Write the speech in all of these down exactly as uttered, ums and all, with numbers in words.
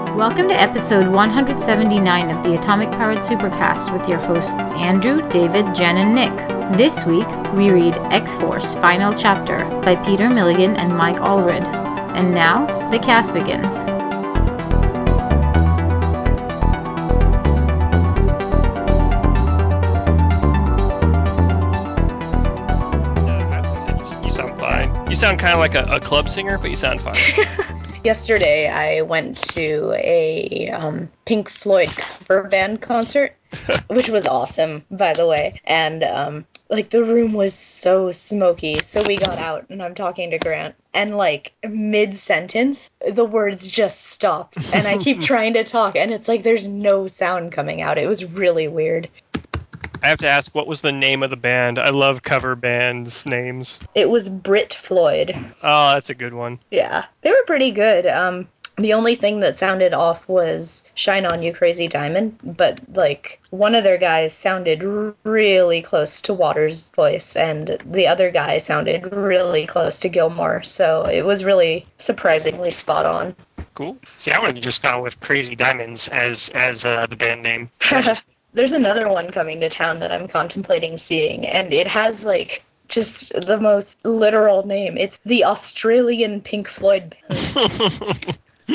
Welcome to episode one hundred seventy-nine of the Atomic Powered Supercast with your hosts Andrew, David, Jen, and Nick. This week, we read X-Force Final Chapter by Peter Milligan and Mike Allred. And now, the cast begins. You sound fine. You sound kind of like a, a club singer, but you sound fine. Yesterday, I went to a um, Pink Floyd cover band concert, which was awesome, by the way. And, um, like, the room was so smoky, so we got out, and I'm talking to Grant. And, like, mid-sentence, the words just stopped, and I keep trying to talk, and it's like there's no sound coming out. It was really weird. I have to ask, what was the name of the band? I love cover bands' names. It was Brit Floyd. Oh, that's a good one. Yeah, they were pretty good. Um, the only thing that sounded off was Shine On You Crazy Diamond, but, like, one of their guys sounded r- really close to Waters' voice, and the other guy sounded really close to Gilmore, so it was really surprisingly spot on. Cool. See, I would have just gone with Crazy Diamonds as as uh, the band name. There's another one coming to town that I'm contemplating seeing, and it has, like, just the most literal name. It's the Australian Pink Floyd Band.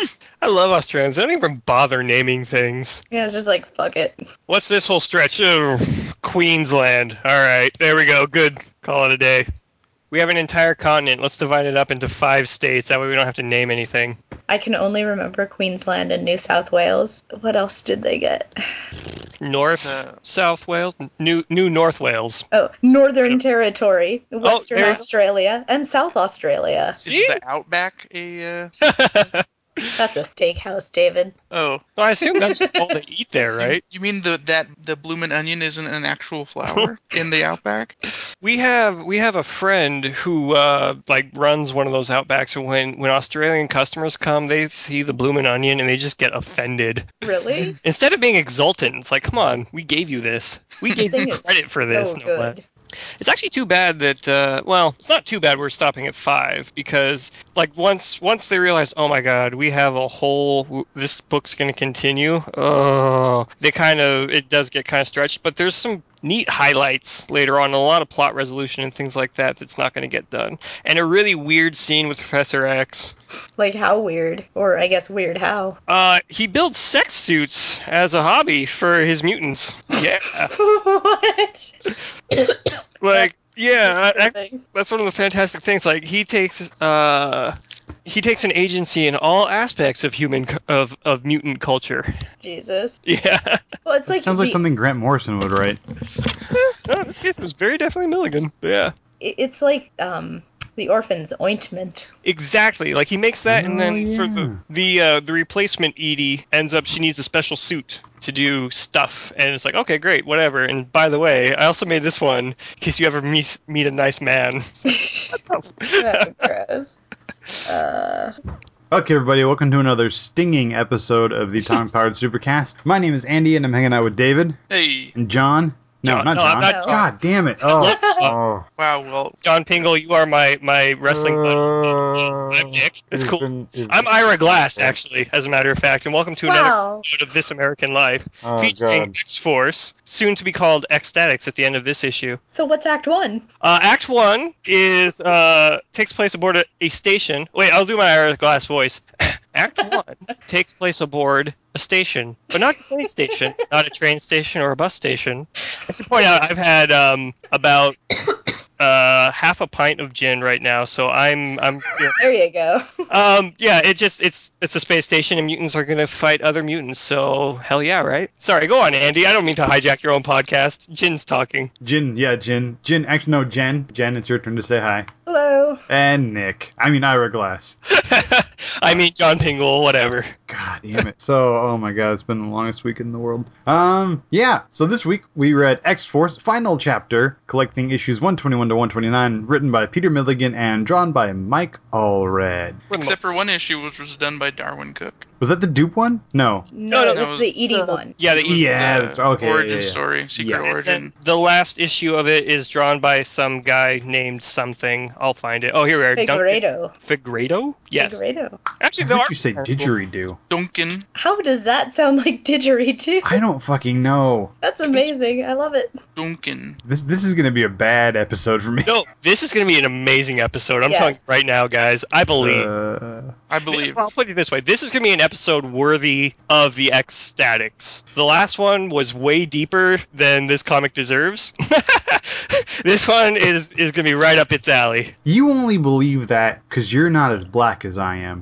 I love Australians. They don't even bother naming things. Yeah, it's just like, fuck it. What's this whole stretch? Oh, Queensland. All right, there we go. Good. Call it a day. We have an entire continent. Let's divide it up into five states. That way we don't have to name anything. I can only remember Queensland and New South Wales. What else did they get? North, Uh, South Wales, New New North Wales. Oh, Northern Territory, Western there- Australia, and South Australia. See? Is the Outback a... Uh... That's a steakhouse, David. Oh. Well, I assume that's just all they eat there, right? You mean the that the bloomin' onion isn't an actual flower in the Outback? We have we have a friend who uh, like runs one of those Outbacks, and when when Australian customers come, they see the bloomin' onion and they just get offended. Really? Instead of being exultant, it's like, come on, we gave you this. We gave Thing you is credit for this, so no good. less. It's actually too bad that, uh, well, it's not too bad we're stopping at five, because, like, once once they realized, oh my god, we have a whole, this book's going to continue, oh, they kind of, it does get kind of stretched, but there's some neat highlights later on, a lot of plot resolution and things like that that's not going to get done. And a really weird scene with Professor X. Like, how weird? Or, I guess, weird how? Uh, he builds sex suits as a hobby for his mutants. Yeah. What? Like, yeah, I, I, Disturbing. that's one of the fantastic things. Like, he takes, uh, he takes an agency in all aspects of human, cu- of, of mutant culture. Jesus. Yeah. Well, it's like Sounds like the- something Grant Morrison would write. No, in this case, it was very definitely Milligan. But yeah. it- it's like um the orphan's ointment. Exactly. Like, he makes that, and Oh, then for yeah. the the uh, the replacement Edie ends up, she needs a special suit to do stuff, and it's like, okay, great, whatever. And by the way, I also made this one in case you ever meet meet a nice man. Oh, gross. Uh, Okay, everybody, welcome to another stinging episode of the Atomic Powered Supercast. My name is Andy, and I'm hanging out with David Hey. and John. No, John- not no, I'm John. not John. God damn it! Oh, oh. Wow, well, John Pingle, you are my my wrestling buddy. Uh, I'm Nick. It's you've cool. been- you've- I'm Ira Glass, actually, as a matter of fact, and welcome to another wow. episode of This American Life, Oh, featuring God. X-Force, soon to be called X-Statics at the end of this issue. So what's Act One? Uh, Act One is uh, takes place aboard a, a station. Wait, I'll do my Ira Glass voice. Act One takes place aboard a station, but not just any station, not a train station or a bus station. I should point out I've had um, about uh, half a pint of gin right now, so I'm I'm. You know, There you go. um, yeah, it just it's it's a space station, and mutants are gonna fight other mutants. So hell yeah, right? Sorry, go on, Andy. I don't mean to hijack your own podcast. Jin's talking. Jin, yeah, Jin. Jin, actually, no, Jen. Jen, it's your turn to say hi. Hello. And Nick. I mean, Ira Glass. I mean John Pingle, whatever. God damn it. So, oh my god, it's been the longest week in the world. Um, yeah. So this week we read X-Force Final Chapter, collecting issues one twenty-one to one twenty-nine, written by Peter Milligan and drawn by Mike Allred. except for one issue which was done by Darwin Cook. Was that the dupe one? No. No, no, it no, was it was the Edie the- one. Yeah, the It was Yeah, the that's- okay, Origin yeah, yeah. story, secret Yes. origin. The last issue of it is drawn by some guy named something. I'll find it. Oh, here we are. Duncan Figueredo. Figueredo? Yes. Figueredo. Actually, I the heard art you say didgeridoo. Duncan. How does that sound like didgeridoo? I don't fucking know. That's amazing. I love it. Duncan. This this is gonna be a bad episode for me. No, this is going to be an amazing episode. I'm Yes. telling you right now, guys. I believe. Uh, I believe. Well, I'll put it this way. This is going to be an episode worthy of the X-Statics. The last one was way deeper than this comic deserves. This one is, is going to be right up its alley. you only believe that because you're not as black as I am.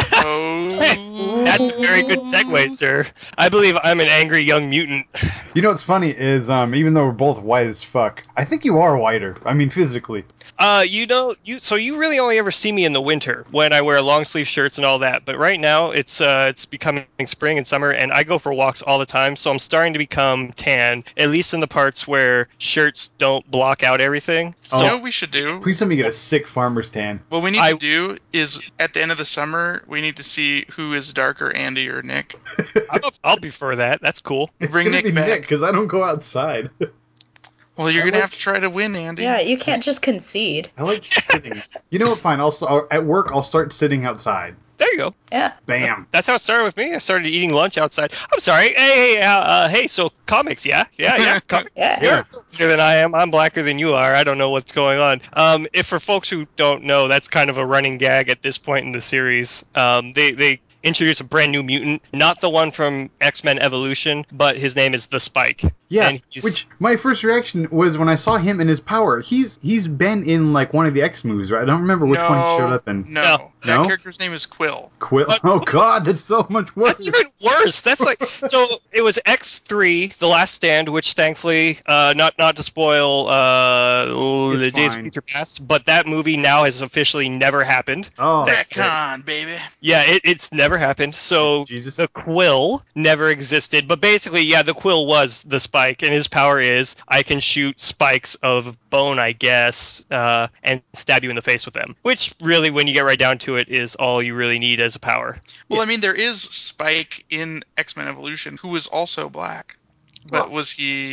Oh. That's a very good segue, sir. I believe I'm an angry young mutant. You know what's funny is, um, even though we're both white as fuck, I think you are whiter. I mean, physically. Uh, you know, you so you really only ever see me in the winter when I wear long sleeve shirts and all that. But right now, it's uh, it's becoming spring and summer, and I go for walks all the time. So I'm starting to become tan, at least in the parts where shirts don't block out everything. So You know what we should do? Please let me get a sick farmer's tan. What we need I- to do is, at the end of the summer, we need to see who is darker, Andy or Nick. I'll, I'll prefer that. That's cool. It's Bring gonna Nick be back. Nick because I don't go outside. Well, you're I going to like- have to try to win, Andy. Yeah, you can't just concede. I like sitting. You know what? Fine. I'll s- at work. I'll start sitting outside. There you go. Yeah. Bam. That's, that's how it started with me. I started eating lunch outside. I'm sorry. Hey, hey, uh, uh, hey. So comics, yeah, yeah, yeah. Comics. Yeah. You're blacker than I am. I'm blacker than you are. I don't know what's going on. Um, if for folks who don't know, that's kind of a running gag at this point in the series. Um, they they introduce a brand new mutant, not the one from X-Men Evolution, but his name is the Spike. Yeah, And he's- which my first reaction was when I saw him in his power. He's he's been in like one of the X movies, right? I don't remember which no, one he showed up in. No. No. That No? character's name is Quill. Quill. What? Oh God, that's so much worse. That's even worse. That's like so. It was X three, The Last Stand, which thankfully, uh, not not to spoil uh, It's the Days of fine. Future Past, but that movie now has officially never happened. Oh, shit. Retcon, baby. Yeah, it, it's never happened. So Jesus. the Quill never existed. But basically, yeah, the Quill was the Spike, and his power is I can shoot spikes of bone, I guess, uh, and stab you in the face with them. Which really, when you get right down to it, is all you really need as a power. Well, Yeah. I mean, there is Spike in X-Men Evolution who was also black. But Well- was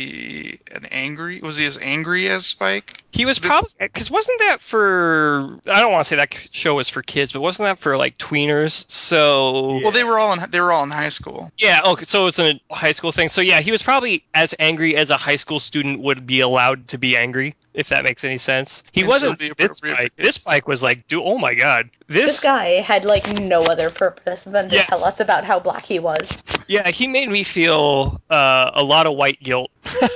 he an angry? Was he as angry as Spike? He was This- probably because wasn't that for? I don't want to say that show was for kids, but wasn't that for like tweeners? So Yeah. Well, they were all in they were all in high school. yeah, okay, so it's a high school thing. So yeah, he was probably as angry as a high school student would be allowed to be angry, if that makes any sense. He And wasn't still be this appropriate for Spike. kids. This Spike was like, dude, oh my god, this, This guy had like no other purpose than to Yeah. tell us about how black he was. yeah, he made me feel uh, a lot of white guilt.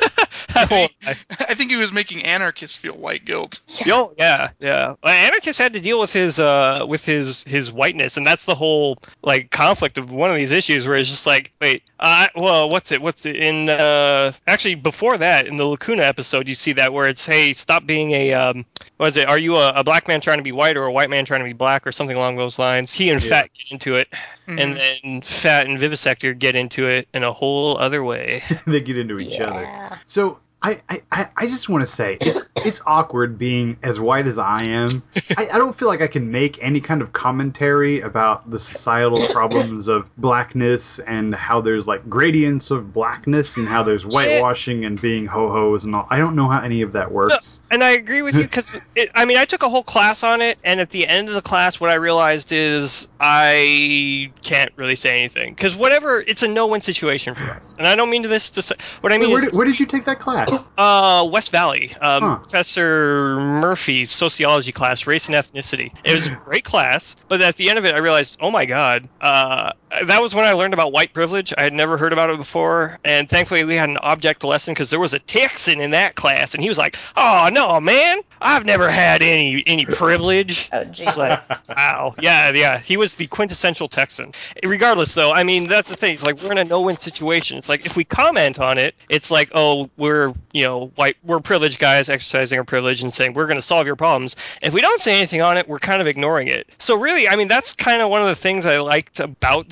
I won't lie. I think he was making anarchists feel white guilt. Yo, yeah, yeah. Well, Anarchist had to deal with his uh with his his whiteness, and that's the whole like conflict of one of these issues where it's just like, wait, uh, well, what's it? What's it in? Uh, actually, before that, in the Lacuna episode, you see that where it's, hey, stop being a um, what is it? Are you a, a black man trying to be white or a white man trying to be black or something along those lines? He and Yeah. Fat get into it, Mhm. and then Fat and Vivisector get into it in a whole other way. They get into each other. Yeah. So I, I, I- I just want to say it's it's awkward being as white as I am. I, I don't feel like I can make any kind of commentary about the societal problems of blackness and how there's like gradients of blackness and how there's whitewashing and being ho-hos and all. I don't know how any of that works. And I agree with you because, I mean, I took a whole class on it, and at the end of the class, what I realized is I can't really say anything because whatever, it's a no-win situation for us. And I don't mean to this to say what I Wait, mean where, is did, where did you take that class? uh, West Valley, um, Huh. Professor Murphy's sociology class, race and ethnicity. It was a great class, but at the end of it, I realized, oh my god, uh, that was when I learned about white privilege. I had never heard about it before, and thankfully we had an object lesson because there was a Texan in that class, and he was like, "Oh no, man, I've never had any any privilege." Oh It's Jesus. like, wow, yeah, yeah, he was the quintessential Texan. Regardless, though, I mean, that's the thing. It's like we're in a no-win situation. It's like if we comment on it, it's like, oh, we're you know white, we're privileged guys exercising our privilege and saying we're going to solve your problems. If we don't say anything on it, we're kind of ignoring it. So really, I mean, that's kind of one of the things I liked about the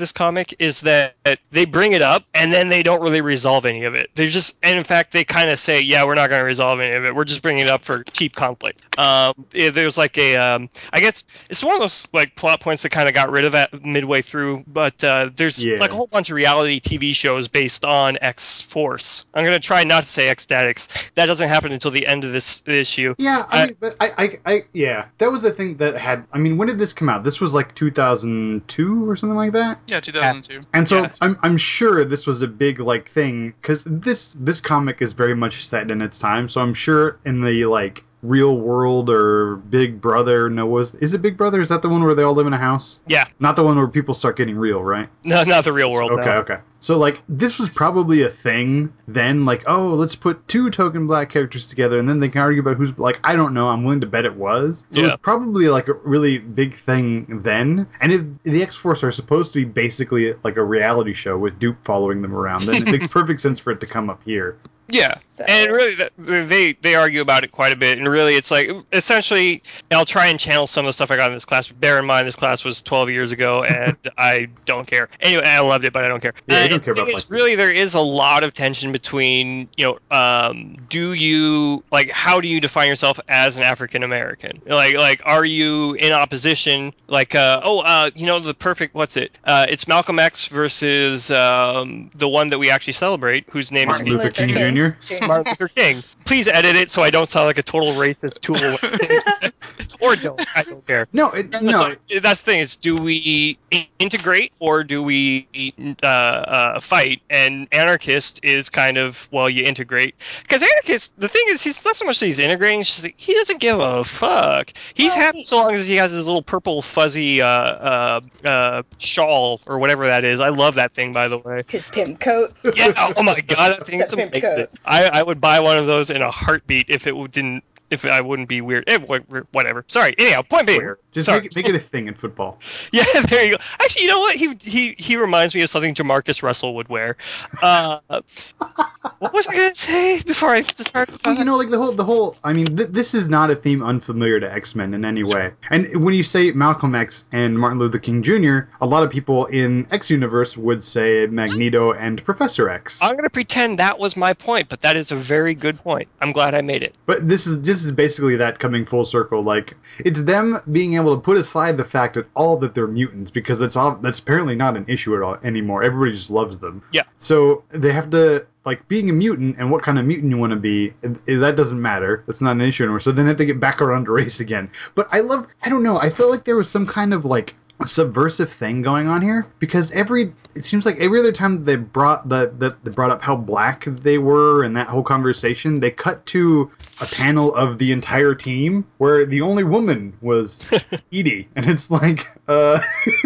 this comic is that they bring it up and then they don't really resolve any of it. They just, and in fact, they kind of say, yeah, we're not going to resolve any of it. We're just bringing it up for cheap conflict. Um, yeah, there's like a, um, I guess it's one of those like plot points that kind of got rid of at midway through, but uh, there's Yeah. like a whole bunch of reality T V shows based on X-Force. I'm going to try not to say X-Statix. That doesn't happen until the end of this issue. Yeah, I Uh, mean, but I, I, I, yeah, that was the thing that had. I mean, when did this come out? This was like two thousand two or something like that. Yeah, two thousand two. And so Yeah. I'm, I'm sure this was a big like thing because this this comic is very much set in its time. So I'm sure in the like Real World or Big Brother, no, was is it Big Brother? Is that the one where they all live in a house? Yeah. Not the one where people start getting real, right? No, not the real world. Okay, no. okay. So, like, this was probably a thing then, like, oh, let's put two token black characters together, and then they can argue about who's, like, I don't know, I'm willing to bet it was. So it Yeah. was probably, like, a really big thing then. And if the X-Force are supposed to be basically, like, a reality show with Dupe following them around, then it makes perfect sense for it to come up here. Yeah, So- and really, that- they they argue about it quite a bit, and really, it's like essentially, I'll try and channel some of the stuff I got in this class. But bear in mind, this class was twelve years ago, and I don't care. Anyway, I loved it, but I don't care. Yeah, you Uh, don't the care thing about is, Black really, there is a lot of tension between, you know, um, do you like how do you define yourself as an African American? Like, like, are you in opposition? Like, uh, oh, uh, you know, the perfect what's it? Uh, it's Malcolm X versus um, the one that we actually celebrate, whose name Martin is Luther King Junior Martin Luther King. Please edit it so I don't sound like a total racist tool. Or don't. I don't care. No, it, So, no, that's the thing is, do we integrate or do we uh, uh, fight? And anarchist is kind of, well, you integrate. Because anarchist, the thing is, he's not so much that he's integrating, it's just that he doesn't give a fuck. He's Well, happy he- so long as he has his little purple fuzzy uh, uh, uh, shawl or whatever that is. I love that thing, by the way. His pimp coat. Yeah, oh my god, that thing's That pimp amazing. coat. I, I would buy one of those in a heartbeat if it didn't, if I wouldn't be weird. Eh, wha- whatever. Sorry. Anyhow, point being. Where? Just Sorry. make it, make it a thing in football. Yeah, there you go. Actually, you know what? He he he reminds me of something Jamarcus Russell would wear. Uh, what was I gonna say before I started? Well, you know, like the whole, the whole. I mean, th- this is not a theme unfamiliar to X-Men in any way. And when you say Malcolm X and Martin Luther King Junior, a lot of people in X universe would say Magneto and Professor X. I'm gonna pretend that was my point, but that is a very good point. I'm glad I made it. But this is this is basically that coming full circle. Like it's them being able to put aside the fact that all that they're mutants because it's all that's apparently not an issue at all anymore. Everybody just loves them. Yeah. So they have to like being a mutant and what kind of mutant you want to be. That doesn't matter. That's not an issue anymore. So then they have to get back around to race again. But I love. I don't know. I feel like there was some kind of like subversive thing going on here because every it seems like every other time they brought the that they brought up how black they were in that whole conversation, they cut to a panel of the entire team where the only woman was Edie, and it's like uh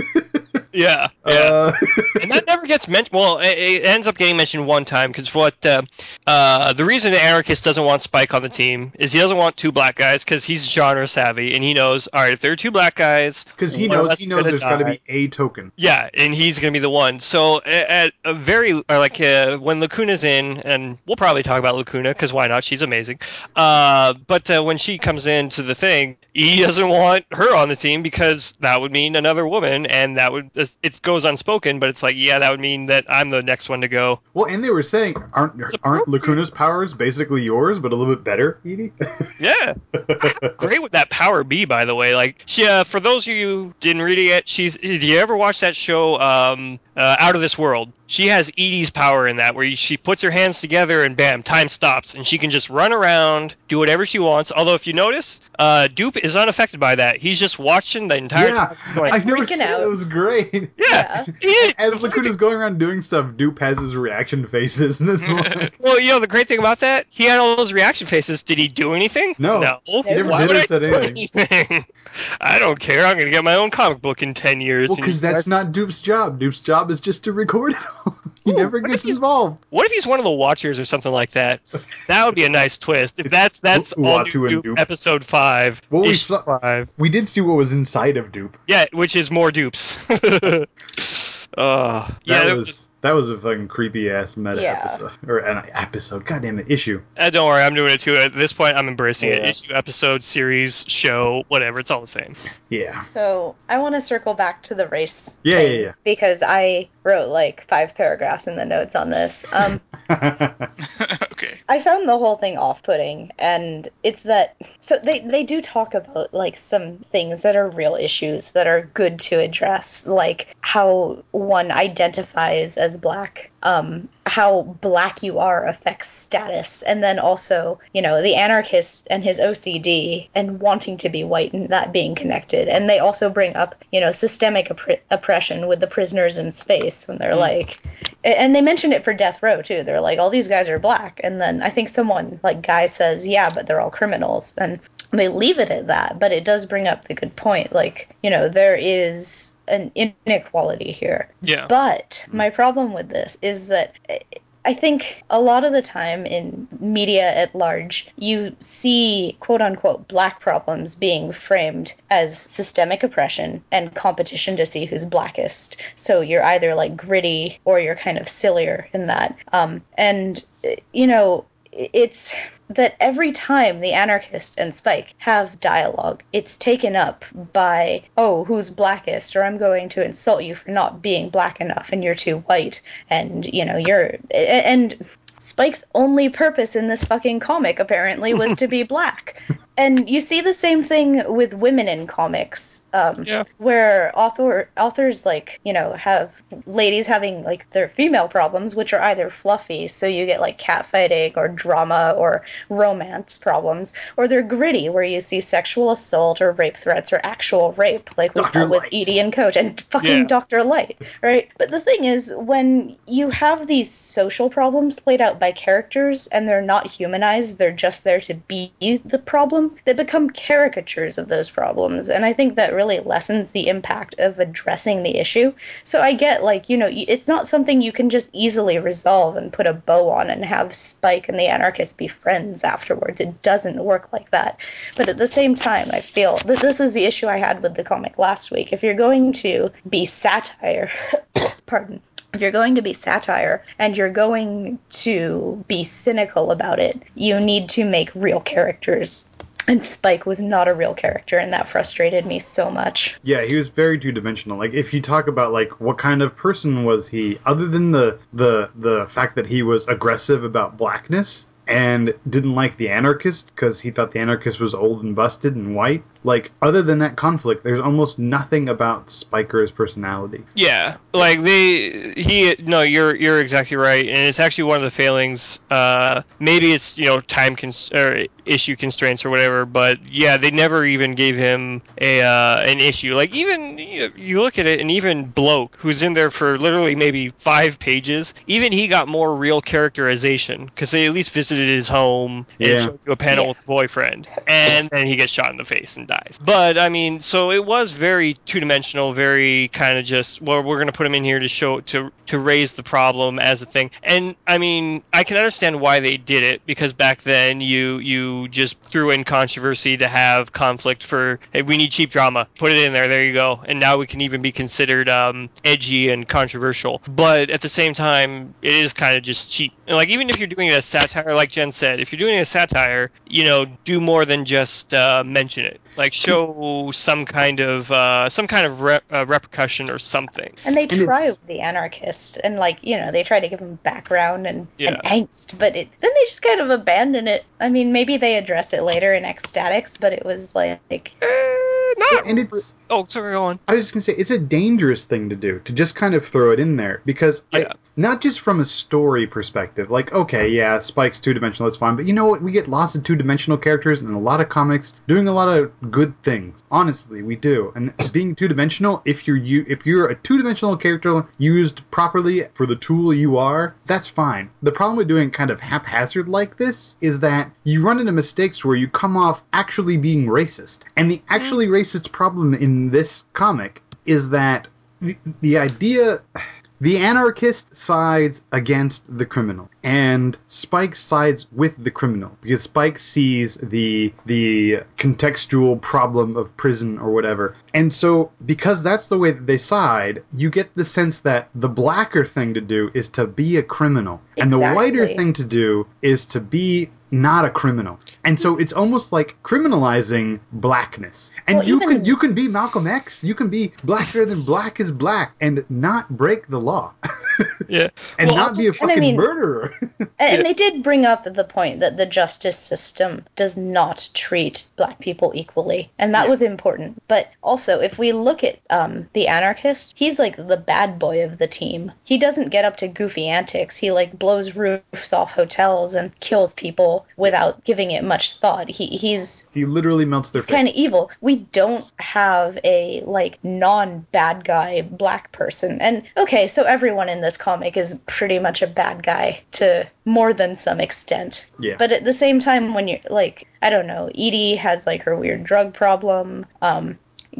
Yeah. Yeah. uh And that never gets mentioned. Well, it, it ends up getting mentioned one time because what uh, uh, the reason the anarchist doesn't want Spike on the team is he doesn't want two black guys because he's genre savvy and he knows, all right, if there are two black guys, because he one of knows us he is knows gonna there's got to die. be a token. Yeah, and he's going to be the one. So at, at a very, or like uh, when Lacuna's in, and we'll probably talk about Lacuna because why not? She's amazing. Uh, but uh, when she comes into the thing, he doesn't want her on the team because that would mean another woman, and that would it goes unspoken. But it's like, yeah, that would mean that I'm the next one to go. Well, and they were saying aren't It's aren't appropriate. Lacuna's powers basically yours but a little bit better, Edie? Yeah, how great would that power be? By the way, like, she, uh, for those of you who didn't read it yet, she's. Did you ever watch that show, um, uh, Out of This World? She has Edie's power in that, where she puts her hands together and bam, time stops, and she can just run around, do whatever she wants. Although, if you notice, uh, Dupe is unaffected by that. He's just watching the entire Yeah, time. He's going, I never freaking said out. it was great. yeah, Yeah. he- As Lacuna's going around doing stuff, Dupe has his reaction faces, and it's like, Well, you know the great thing about that, he had all those reaction faces. Did he do anything? No. No. He never Why did would or I said do anything. anything? I don't care. I'm gonna get my own comic book in ten years. well, and because you that's guys- not Dupe's job. Dupe's job is just to record it all. He Ooh, never what gets if he's- involved. What if he's one of the Watchers or something like that? That would be a nice twist. If that's that's U- all Uatu new and Dupe, Dupe. episode five. Well, we issue saw- five. We did see what was inside of Dupe. Yeah, which is more dupes. uh, yeah, That there was was That was a fucking creepy ass meta Yeah. episode or an episode. God damn it, issue. Uh, don't worry, I'm doing it too. At this point, I'm embracing it. Yeah. Issue, episode, series, show, whatever. It's all the same. Yeah. So I want to circle back to the race Yeah, thing yeah, yeah. because I wrote like five paragraphs in the notes on this. Um, Okay. I found the whole thing off-putting, and it's that so they they do talk about like some things that are real issues that are good to address, like how one identifies as black, um, how black you are affects status, and then also, you know, the anarchist and his O C D and wanting to be white and that being connected. And they also bring up, you know, systemic opp- oppression with the prisoners in space, and they're like, and they mentioned it for Death Row too. They're like, all these guys are black, and then I think someone like Guy says, yeah, but they're all criminals, and they leave it at that. But it does bring up the good point, like, you know, there is an inequality here. Yeah. But my problem with this is that I think a lot of the time in media at large, you see quote-unquote black problems being framed as systemic oppression and competition to see who's blackest. So you're either like gritty or you're kind of sillier in that. Um, and, you know, it's that every time the anarchist and Spike have dialogue, it's taken up by, oh, who's blackest, or I'm going to insult you for not being black enough and you're too white, and, you know, you're... And Spike's only purpose in this fucking comic, apparently, was to be black. And you see the same thing with women in comics, um, Yeah. where author authors, like, you know, have ladies having, like, their female problems, which are either fluffy, so you get, like, catfighting or drama or romance problems, or they're gritty, where you see sexual assault or rape threats or actual rape, like we Doctor saw with Light. Edie and Coach and fucking Yeah. Doctor Light, right? But the thing is, when you have these social problems played out by characters and they're not humanized, they're just there to be the problem, they become caricatures of those problems, and I think that really lessens the impact of addressing the issue. So I get, like, you know, it's not something you can just easily resolve and put a bow on and have Spike and the anarchist be friends afterwards. It doesn't work like that. But at the same time, I feel that this is the issue I had with the comic last week. If you're going to be satire, pardon, if you're going to be satire and you're going to be cynical about it, you need to make real characters. And Spike was not a real character, and that frustrated me so much. Yeah, he was very two-dimensional. Like, if you talk about, like, what kind of person was he, other than the the the fact that he was aggressive about blackness and didn't like the anarchist because he thought the anarchist was old and busted and white, like, other than that conflict, there's almost nothing about Spike or his personality. Yeah, like they, he, no, you're you're exactly right, and it's actually one of the failings. Uh, maybe it's, you know, time cons- or issue constraints or whatever, but yeah, they never even gave him a uh, an issue. Like, even you, you look at it, and even Bloke, who's in there for literally maybe five pages, even he got more real characterization because they at least visited his home and Yeah. showed you a panel Yeah. with the boyfriend, and then he gets shot in the face and dies. But I mean, so it was very two-dimensional, very kind of just, well, we're going to put him in here to show to to raise the problem as a thing. And I mean, I can understand why they did it, because back then you you just threw in controversy to have conflict for, hey, we need cheap drama, put it in there, there you go, and now we can even be considered um, edgy and controversial. But at the same time, it is kind of just cheap. And like, even if you're doing a satire, like Jen said, if you're doing a satire, you know, do more than just uh, mention it. Like, show some kind of uh, some kind of re- uh, repercussion or something. And they And try it's- with the anarchist, and, like, you know, they try to give him background and, Yeah. and angst, but it, then they just kind of abandon it. I mean, maybe they address it later in Ecstatics, but it was like, Eh, not. And it's... Oh, sorry, go on. I was just going to say, it's a dangerous thing to do, to just kind of throw it in there, because Yeah. I, not just from a story perspective, like, okay, yeah, Spike's two-dimensional, that's fine, but you know what, we get lots of two-dimensional characters in a lot of comics doing a lot of good things. Honestly, we do. And being two-dimensional, if you're you, if you're a two-dimensional character used properly for the tool you are, that's fine. The problem with doing kind of haphazard like this is that you run into mistakes where you come off actually being racist. And the actually racist problem in this comic is that the, the idea... The anarchist sides against the criminal. and Spike sides with the criminal because Spike sees the the contextual problem of prison or whatever. And so because that's the way that they side, you get the sense that the blacker thing to do is to be a criminal, and the whiter Exactly. thing to do is to be not a criminal. And so it's almost like criminalizing blackness. And Well, you even- can you can be Malcolm X, you can be blacker than black is black and not break the law. Yeah. and Well, not be a and I fucking mean- murderer. And, and they did bring up the point that the justice system does not treat black people equally, and that Yeah. was important. But also, if we look at um, the anarchist, he's like the bad boy of the team. He doesn't get up to goofy antics. He like blows roofs off hotels and kills people without giving it much thought. He he's He literally melts their He's kind of faces. evil. We don't have a like non-bad guy black person. And okay, so everyone in this comic is pretty much a bad guy to more than some extent. Yeah. But at the same time, when you're like, I don't know, Edie has like her weird drug problem. Um,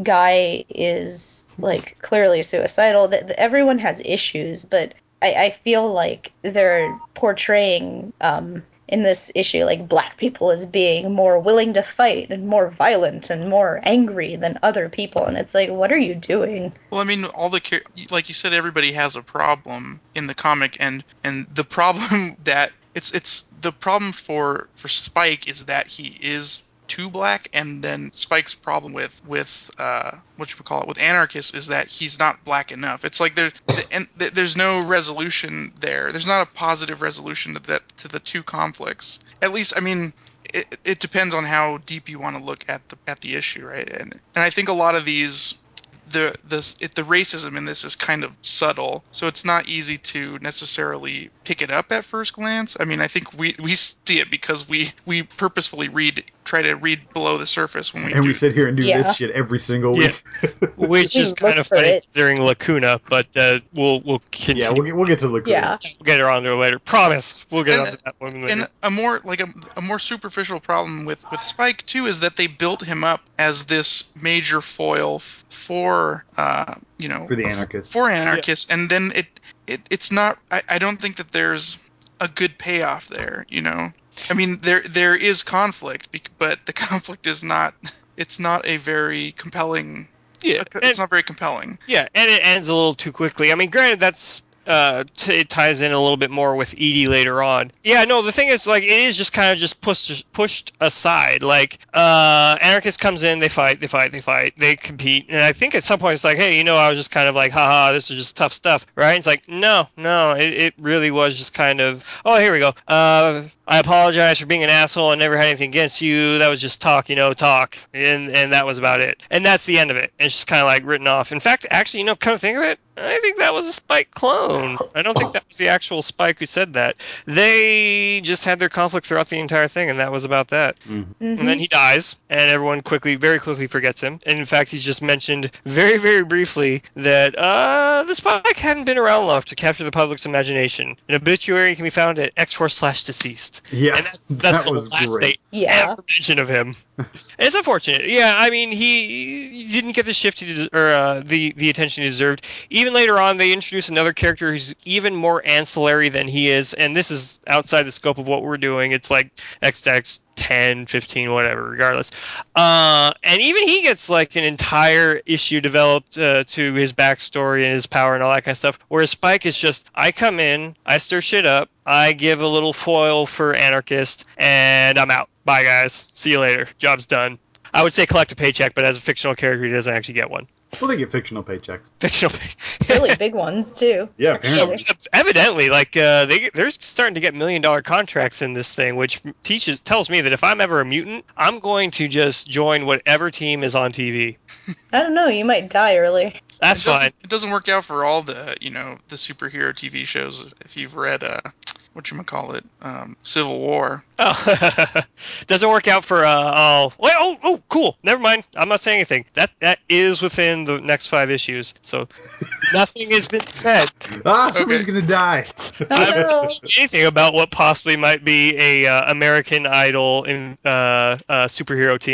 Guy is like clearly suicidal. That everyone has issues, but I, I feel like they're portraying um, in this issue like black people as being more willing to fight and more violent and more angry than other people, and it's like, what are you doing? Well, I mean, all the char- like you said, everybody has a problem in the comic, and and the problem that it's it's the problem for for Spike is that he is too black, and then Spike's problem with with uh what you would call it with Anarchist is that he's not black enough. It's like there and th- there's no resolution there. There's not a positive resolution to that to the two conflicts. At least, I mean. It, it depends on how deep you want to look at the at the issue, right? And and I think a lot of these the this it, the racism in this is kind of subtle, so it's not easy to necessarily pick it up at first glance. I mean, I think we we see it because we we purposefully read try to read below the surface when we And do. we sit here and do Yeah. this shit every single Yeah. week. Which We is look kind of for funny it. during Lacuna, but uh, we'll we'll continue. yeah, we'll get, we'll get to the Yeah. We'll get around to it later. Promise. We'll get And- onto that one later. And a more like a, a more superficial problem with, with Spike too is that they built him up as this major foil f- for uh you know For the anarchists. for anarchists, and then it, it it's not. I, I don't think that there's a good payoff there. You know, I mean there there is conflict, bec- but the conflict is not. It's not a very compelling. Yeah, It's and- not very compelling. Yeah, and it ends a little too quickly. I mean, granted, that's uh, t- it ties in a little bit more with Edie later on. Yeah, no, the thing is, like, it is just kind of just pushed pushed aside. Like, uh, Anarchist comes in, they fight, they fight, they fight, they compete, and I think at some point it's like, hey, you know, I was just kind of like, haha, this is just tough stuff, right? It's like, no, no, it, it really was just kind of, oh, here we go. Uh, I apologize for being an asshole. I never had anything against you. That was just talk, you know, talk, and and that was about it. And that's the end of it. It's just kind of like written off. In fact, actually, you know, come to think of it, I think that was a Spike clone. I don't think that was the actual Spike who said that. They just had their conflict throughout the entire thing, and that was about that. Mhm. And then he dies, and everyone quickly, very quickly forgets him. And in fact, he's just mentioned very, very briefly that uh, the Spike hadn't been around long enough to capture the public's imagination. An obituary can be found at X four slash deceased. Yeah, And that's, that's that the was last great. they Yeah. ever mention of him. It's unfortunate. Yeah, I mean, he, he didn't get the shift he des- or uh, the the attention he deserved. Even later on, they introduce another character who's even more ancillary than he is, and this is outside the scope of what we're doing. It's like X X ten, fifteen, whatever, regardless. Uh, and even he gets like an entire issue developed uh, to his backstory and his power and all that kind of stuff. Whereas Spike is just, I come in, I stir shit up, I give a little foil for Anarchist, and I'm out. Bye, guys. See you later. Job's done. I would say collect a paycheck, but as a fictional character, he doesn't actually get one. Well, they get fictional paychecks. Fictional pay. Really big ones too. Yeah, apparently. Evidently, like uh, they they're starting to get million dollar contracts in this thing, which teaches tells me that if I'm ever a mutant, I'm going to just join whatever team is on T V. I don't know, you might die early. That's it doesn't, fine. It doesn't work out for all the you know the superhero T V shows. If you've read uh, what you call it, um, Civil War. Oh, doesn't work out for uh oh wait oh oh cool. Never mind. I'm not saying anything. That that is within the next five issues, so nothing has been said. Ah, somebody's Okay. gonna die. I Oh, haven't no. seen anything about what possibly might be a uh, American Idol in uh, uh, superhero team.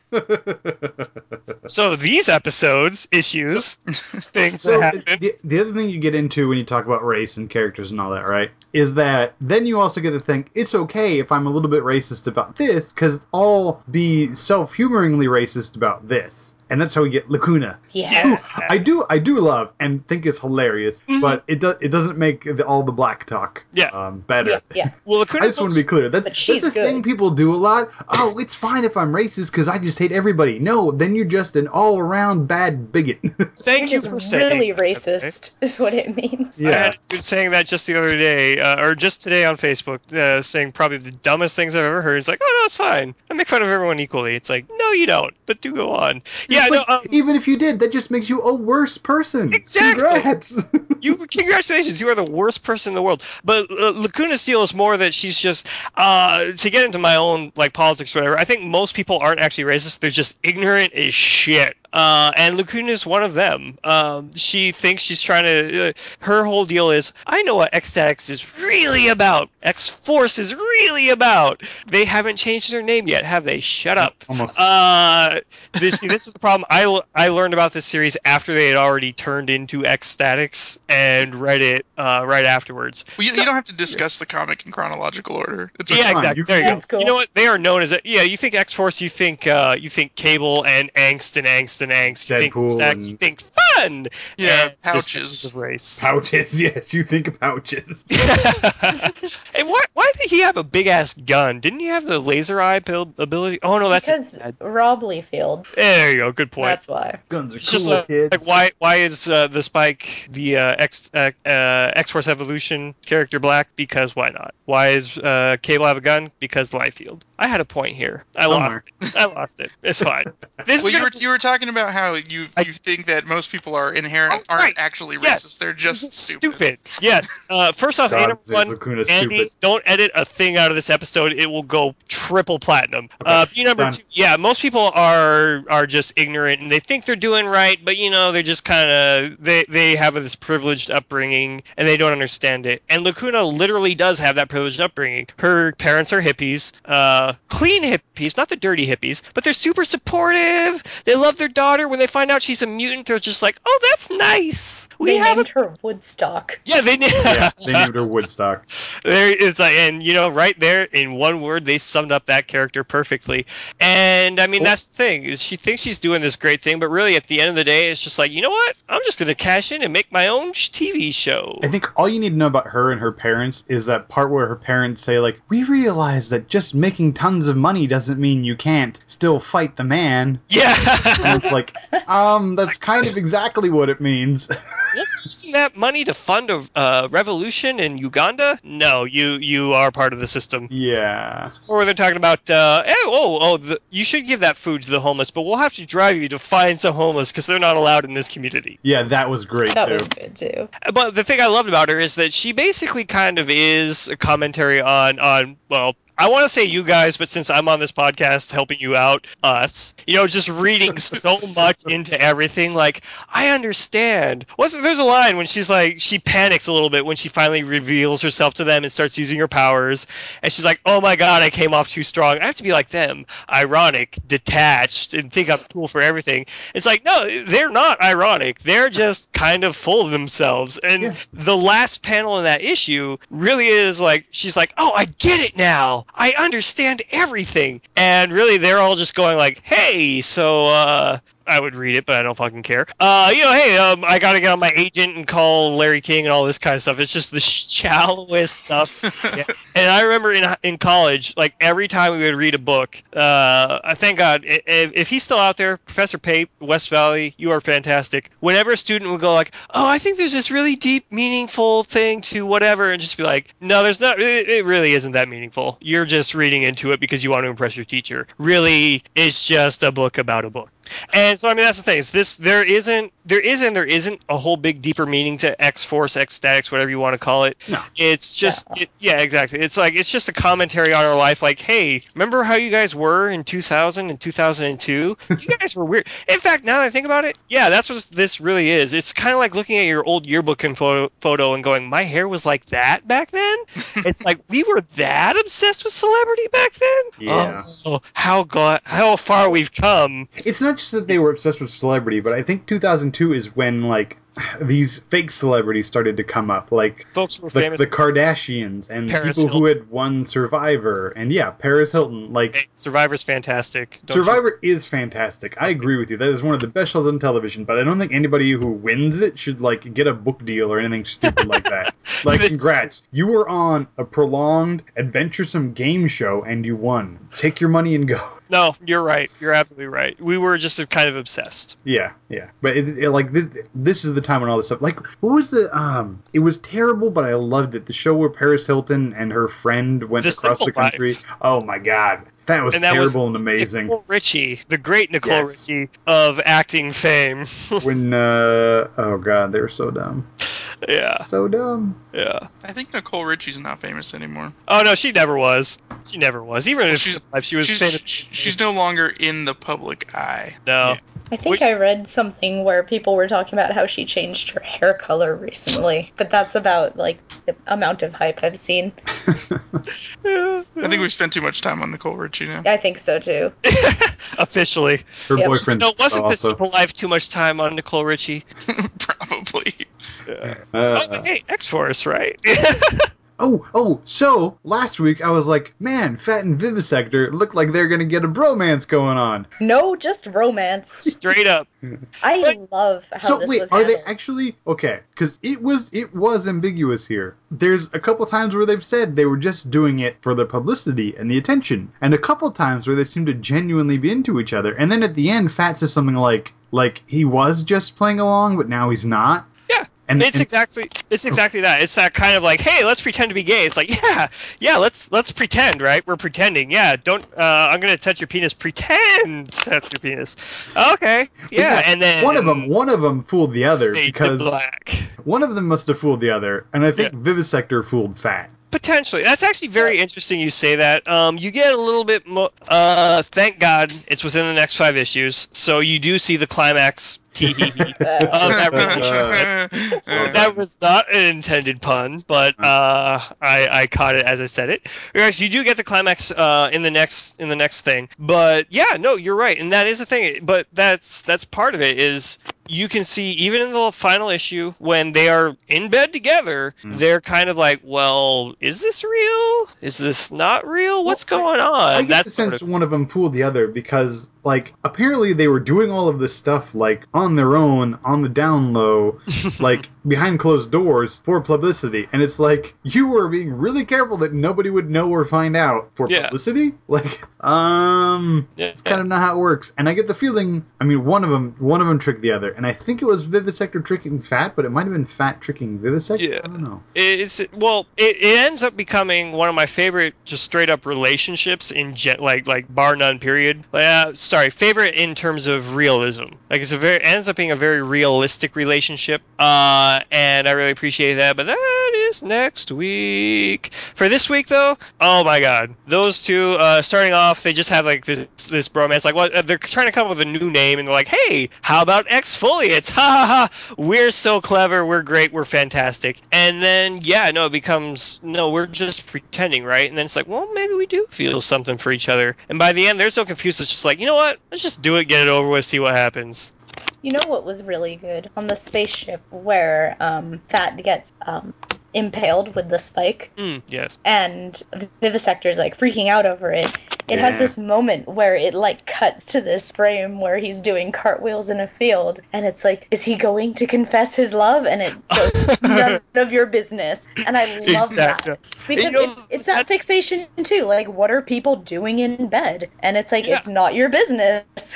So these episodes, issues, things So that happen. the, the other thing you get into when you talk about race and characters and all that, right, is that then you also get to think it's okay if I'm a little bit racist about this, because I'll be self-humoringly racist about this. And that's how we get Lacuna. Yes. Who I do I do love and think is hilarious, Mhm. but it does it doesn't make the, all the black talk Yeah. um, better. Yeah, yeah. Well, Lacuna I just want to be clear. That, But that's she's a thing good. people do a lot. Oh, it's fine if I'm racist because I just hate everybody. No, then you're just an all-around bad bigot. Thank You're you for just saying really that, okay? racist, is what it means. I Yeah. had a dude saying that just the other day, uh, or just today on Facebook, uh, saying probably the dumbest things I've ever heard. It's like, oh no, it's fine. I make fun of everyone equally. It's like, no, you don't. But do go on. Yeah, But no, um, even if you did, that just makes you a worse person. Exactly. Congrats. you congratulations, you are the worst person in the world. But uh, Lacuna Steel is more that she's just uh, to get into my own like politics or whatever. I think most people aren't actually racist; they're just ignorant as shit. Uh, and Lacuna is one of them. Um, she thinks she's trying to. Uh, her whole deal is, I know what X-Statics is really about. X-Force is really about. They haven't changed their name yet, have they? Shut up. Almost. Uh, this this is the problem. I, I learned about this series after they had already turned into X-Statics and read it uh, right afterwards. Well, you, So- you don't have to discuss the comic in chronological order. It's yeah, okay. fine. exactly. You There you can- go. That's cool. You know what? They are known as a, yeah. You think X-Force, you think uh, you think Cable and angst and angst and angst. You think Deadpool Stacks, and- you think fun. Yeah, and pouches. discussions of race. Pouches, yes, you think of pouches. And why why did he have a big ass gun? Didn't he have the laser eye pil- ability? Oh no, that's his Because dad. Rob Liefeld. There you go. Good point. That's why. Guns are It's cool, just like, kids. like why why is uh, the Spike the uh, X uh, uh, X Force Evolution character black? Because why not? Why is uh, Cable have a gun? Because Liefeld. I had a point here. I Somewhere. lost it. I lost it. It's fine. This Well, is you gonna were you were talking about how you I- you think that most people are inherent Oh, aren't right. actually racist. Yes. They're just It's stupid. Yes. Uh, first off, God, A number is one, Lacuna Andy, stupid. don't edit a thing out of this episode. It will go triple platinum. Uh, B number done. two, yeah, most people are are just ignorant and they think they're doing right, but you know they're just kind of they they have this privileged upbringing and they don't understand it. And Lacuna literally does have that privileged upbringing. Her parents are hippies, uh, clean hippies, not the dirty hippies, but they're super supportive. They love their daughter. When they find out she's a mutant, they're just like, oh, that's nice. We They have named a her Woodstock. yeah, they Yeah, they named her Woodstock. There it's like, and you know, right there in one word, they summed up that character perfectly. And I mean, Well- that's the thing is she thinks she's doing this great thing, but really, at the end of the day, it's just like, you know what? I'm just gonna cash in and make my own sh- T V show. I think all you need to know about her and her parents is that part where her parents say, like, we realize that just making tons of money doesn't mean you can't still fight the man. Yeah. And it's like, um, that's kind of exactly what it means. Let's using that money to fund a uh, revolution in Uganda? No, you you are part of the system. Yeah. Or they're talking about, uh, oh, oh, oh the, you should give that food to the homeless, but we'll have to drive you to find some homeless because they're not allowed in this community. Yeah, that was great, That too. was good too. But the thing I loved about her is that she basically kind of is a commentary on, on well, I want to say you guys, but since I'm on this podcast helping you out, us, you know, just reading so much into everything, like, I understand. What's, there's a line when she's like, she panics a little bit when she finally reveals herself to them and starts using her powers, and she's like, oh my god, I came off too strong. I have to be like them, ironic, detached, and think I'm cool for everything. It's like, no, they're not ironic. They're just kind of full of themselves. And Yeah. the last panel in that issue really is like, she's like, oh, I get it now. I understand everything. And really, they're all just going like, hey, so, uh, I would read it, but I don't fucking care. Uh, you know, hey, um, I gotta get on my agent and call Larry King and all this kind of stuff. It's just the shallowest stuff. Yeah. And I remember in in college, like every time we would read a book, uh, I thank God if, if he's still out there, Professor Pape, West Valley, you are fantastic. Whenever a student would go like, oh, I think there's this really deep, meaningful thing to whatever, and just be like, no, there's not. It, it really isn't that meaningful. You're just reading into it because you want to impress your teacher. Really, it's just a book about a book. And and so I mean that's the thing. Is this there isn't there isn't there isn't a whole big deeper meaning to X-Force, X-Statics, whatever you want to call it. No. It's just No. it, yeah, exactly. It's like it's just a commentary on our life. Like, hey, remember how you guys were in two thousand and two thousand two? You guys were weird. In fact, now that I think about it, yeah, that's what this really is. It's kind of like looking at your old yearbook and photo, photo and going, my hair was like that back then. It's like we were that obsessed with celebrity back then. Yeah. Oh, how go- how far we've come. It's not just that they were obsessed with celebrity, but I think two thousand two is when, like, these fake celebrities started to come up, like Folks who were the, famous. the Kardashians and Paris people who Hilton. had won Survivor, and yeah, Paris Hilton. Like, Hey, Survivor's fantastic. Don't you- Survivor is fantastic. I agree with you. That is one of the best shows on television, but I don't think anybody who wins it should, like, get a book deal or anything stupid like that. Like, This- congrats. You were on a prolonged, adventuresome game show, and you won. Take your money and go. No, you're right. You're absolutely right. We were just kind of obsessed. Yeah, yeah. But, it, it, like, this, this is the time when all this stuff... Like, what was the... um? It was terrible, but I loved it. The show where Paris Hilton and her friend went The across the Simple Life. country. Oh, my God. That was And that terrible was and amazing. Nicole Richie, the great Nicole Yes. Richie of acting fame. When, uh... Oh, God, they were so dumb. Yeah, So dumb. yeah. I think Nicole Richie's not famous anymore. Oh no, she never was. She never was. Even if she's- she was She's, famous. sh- she's no longer in the public eye. No. Yeah. I think Which- I read something where people were talking about how she changed her hair color recently, but that's about like the amount of hype I've seen. I think we've spent too much time on Nicole Richie now. I think so too. Officially. Her Yep. boyfriend No, wasn't this also. Simple Life too much time on Nicole Richie? Probably. Yeah. Uh, Oh, hey, X-Force, right? oh, oh, so last week I was like, man, Fat and Vivisector look like they're going to get a bromance going on. No, just romance. Straight up. I But- love how So this wait, was are they handled. actually okay? Because it was it was ambiguous here. There's a couple times where they've said they were just doing it for the publicity and the attention, and a couple times where they seem to genuinely be into each other. And then at the end, Fat says something like like he was just playing along, but now he's not. Yeah. And It's and- exactly it's exactly that. It's that kind of like, hey, let's pretend to be gay. It's like, yeah, yeah, let's let's pretend, right? We're pretending. Yeah, don't uh, I'm gonna touch your penis. Pretend to touch your penis. Okay, yeah, and then one of them one of them fooled the other fade to because black. one of them must have fooled the other, and I think Vivisector fooled Fat. Potentially, that's actually very interesting. You say that. Um, you get a little bit more. Uh, thank God it's within the next five issues, so you do see the climax. Tee hee hee. Of that relationship. That was not an intended pun, but uh, I, I caught it as I said it. Guys, you do get the climax uh, in the next in the next thing, but yeah, no, you're right, and that is the thing. But that's that's part of it is you can see even in the final issue when they are in bed together, Mm. they're kind of like, well, is this real? Is this not real? What's Well, going on? I get That's the sense one of them fooled the other because, like, apparently they were doing all of this stuff, like, on their own, on the down low, like, behind closed doors for publicity. And it's like, you were being really careful that nobody would know or find out for Yeah. publicity? Like, um, Yeah. it's kind of not how it works. And I get the feeling, I mean, one of them, one of them tricked the other. And I think it was Vivisector tricking Fat, but it might have been Fat tricking Vivisector? Yeah. I don't know. It's well, it, it ends up becoming one of my favorite, just straight up relationships in gen, like like bar none. Period. Uh, sorry, favorite in terms of realism. Like it's a very it ends up being a very realistic relationship, uh, and I really appreciate that. But that is next week. For this week, though, oh my god, those two uh, starting off, they just have like this this bromance. Like what they're trying to come up with a new name, and they're like, hey, how about exfoliates? Ha ha ha! We're so clever. We're great. We're fantastic. And then yeah, no, it becomes no, we're just pretending, right? And then it's like, well, maybe we do feel something for each other. And by the end, they're so confused. It's just like, you know what? Let's just do it, get it over with, see what happens. You know what was really good on the spaceship where um, Fat gets um, impaled with the spike, Mm, yes. and Vivisector's like freaking out over it. It Yeah. has this moment where it like cuts to this frame where he's doing cartwheels in a field, and it's like, is he going to confess his love? And it goes, none of your business. And I love Exactly. that because You know, it's, it's that fixation too. Like, what are people doing in bed? And it's like, Yeah. it's not your business. Yeah,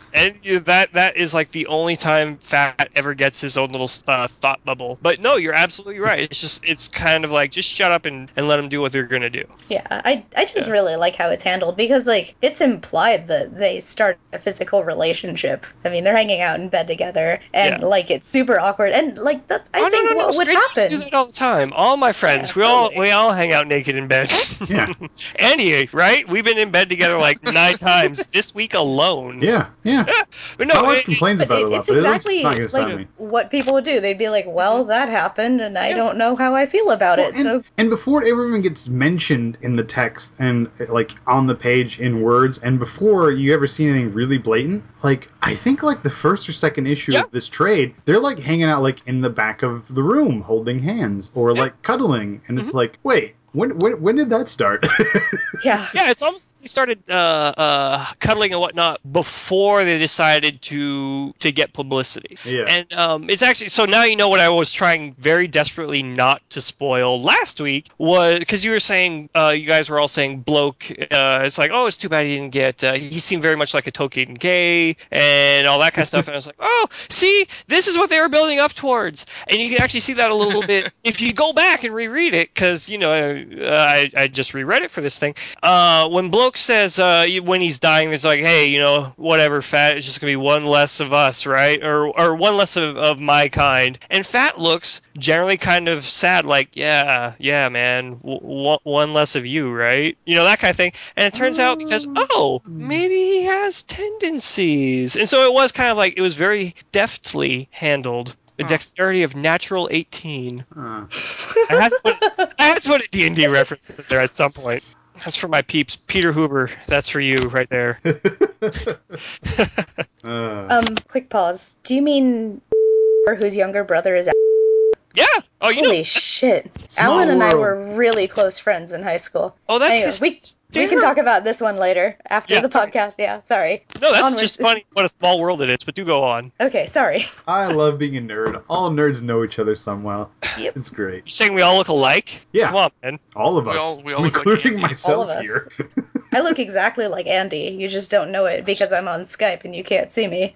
And that that is like the only time Fat ever gets his own little uh, thought bubble. But no, you're absolutely right. It's just it's kind of like just shut up and, and let them do what they're gonna do. Yeah, I I just Yeah. really like how it's handled because like it's implied that they start a physical relationship. I mean, they're hanging out in bed together, and Yeah. like it's super awkward, and like that's I oh, think no, no, no. what would Strangers happen. do that all the time. All my friends, Yeah, we all totally. we all hang out naked in bed. Yeah. Andy, right? We've been in bed together like nine times this week alone. Yeah, yeah. But no, My wife it- complains But about it it, a lot, it's but it's exactly not going to stop like me. what people would do. They'd be like, "Well, that happened, and I Yeah. don't know how I feel about Well, it." and, So and before it ever even gets mentioned in the text and like on the page in words, and before you ever see anything really blatant, like I think like the first or second issue Yeah. of this trade, they're like hanging out like in the back of the room, holding hands or Yeah. like cuddling, and Mhm. it's like, wait, when when when did that start? yeah, Yeah, it's almost like they started uh, uh, cuddling and whatnot before they decided to to get publicity. Yeah. And um, it's actually so now you know what I was trying very desperately not to spoil last week was because you were saying uh, you guys were all saying bloke. Uh, it's like oh, it's too bad he didn't get. Uh, he seemed very much like a token gay and all that kind of stuff. And I was like, oh, see, this is what they were building up towards. And you can actually see that a little bit if you go back and reread it because you know uh, I I just reread it for this thing. Uh, when Bloke says uh, when he's dying, it's like, hey, you know, whatever, Fat, it's just gonna be one less of us, right? Or or one less of, of my kind. And Fat looks generally kind of sad, like, yeah, yeah, man, w- w- one less of you, right? You know, that kind of thing. And it turns out because oh, maybe he has tendencies, and so it was kind of like it was very deftly handled. The Huh. dexterity of natural eighteen. Uh, I had to put, I had to put a D and D reference in there at some point. That's for my peeps. Peter Huber, that's for you right there. uh, um, quick pause. Do you mean whose younger brother is? Yeah. Oh, you Holy know. shit! Small Alan and I world. were really close friends in high school. Oh, that's Anyway, we we can talk about this one later after Yeah, the sorry. podcast. Yeah, sorry. No, that's Onwards. just funny what a small world it is, but do go on. Okay, sorry. I love being a nerd. All nerds know each other somewhat. Yep. It's great. You're saying we all look alike? Yeah. Come on, man. All of We us, all- we all look like including Andy. myself All of us. here. I look exactly like Andy. You just don't know it because I'm on Skype and you can't see me.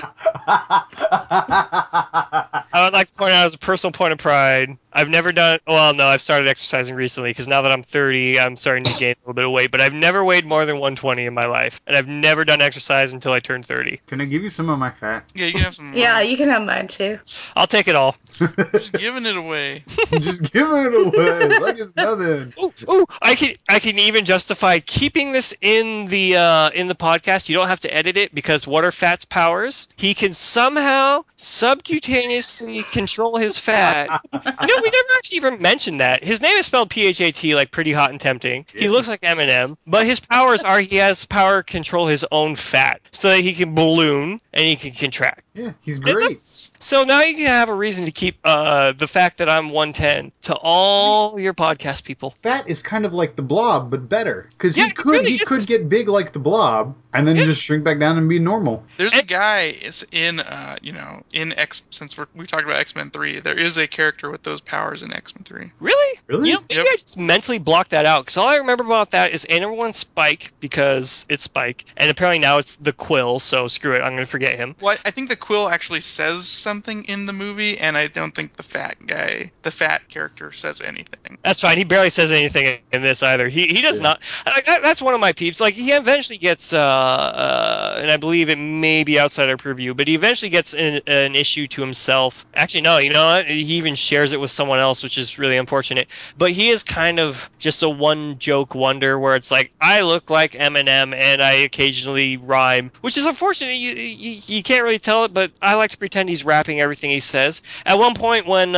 I would like to point out as a personal point of pride, I've never done, well, no, I've started exercising recently because now that I'm thirty, I'm starting to gain a little bit of weight, but I've never weighed more than one twenty in my life, and I've never done exercise until I turned thirty. Can I give you some of my fat? Yeah, you can have some. Yeah, uh, you can have mine too. I'll take it all. just giving it away. Just giving it away like it's nothing. Ooh, ooh, I can I can even justify keeping this in the uh, in the podcast. You don't have to edit it because what are Fat's powers? He can somehow subcutaneously control his fat. You know, we never actually even mentioned that. His name is spelled P H A T, like pretty hot and tempting. He Yeah. looks like Eminem, but his powers are he has power to control his own fat so that he can balloon and he can contract. Yeah, he's And great. that's- So now you can have a reason to keep uh, the fact that I'm one ten to all your podcast people. Fat is kind of like the Blob, but better because Yeah, he it could really he is. could get big like the Blob and then Yeah. just shrink back down and be normal. There's a And- guy is in, uh, you know, in X. Since we're, we talked about X Men three, there is a character with those powers in X Men three. Really? Really? You know, maybe Yep. I just mentally blocked that out because all I remember about that is A number one Spike because it's Spike, and apparently now it's the Quill. So screw it, I'm gonna forget him. Well, I think the Quill actually says something in the movie, and I don't think the fat guy, the fat character, says anything. That's fine. He barely says anything in this either. He he does Yeah. not. Like, that, that's one of my peeps. Like he eventually gets, uh, uh, and I believe it may be outside our purview, but he eventually gets an, an issue to himself. Actually, no. You know what? He even shares it with someone else, which is really unfortunate. But he is kind of just a one joke wonder where it's like I look like Eminem and I occasionally rhyme, which is unfortunate. You, you you can't really tell it, but I like to pretend he's rapping everything he says. At one point, when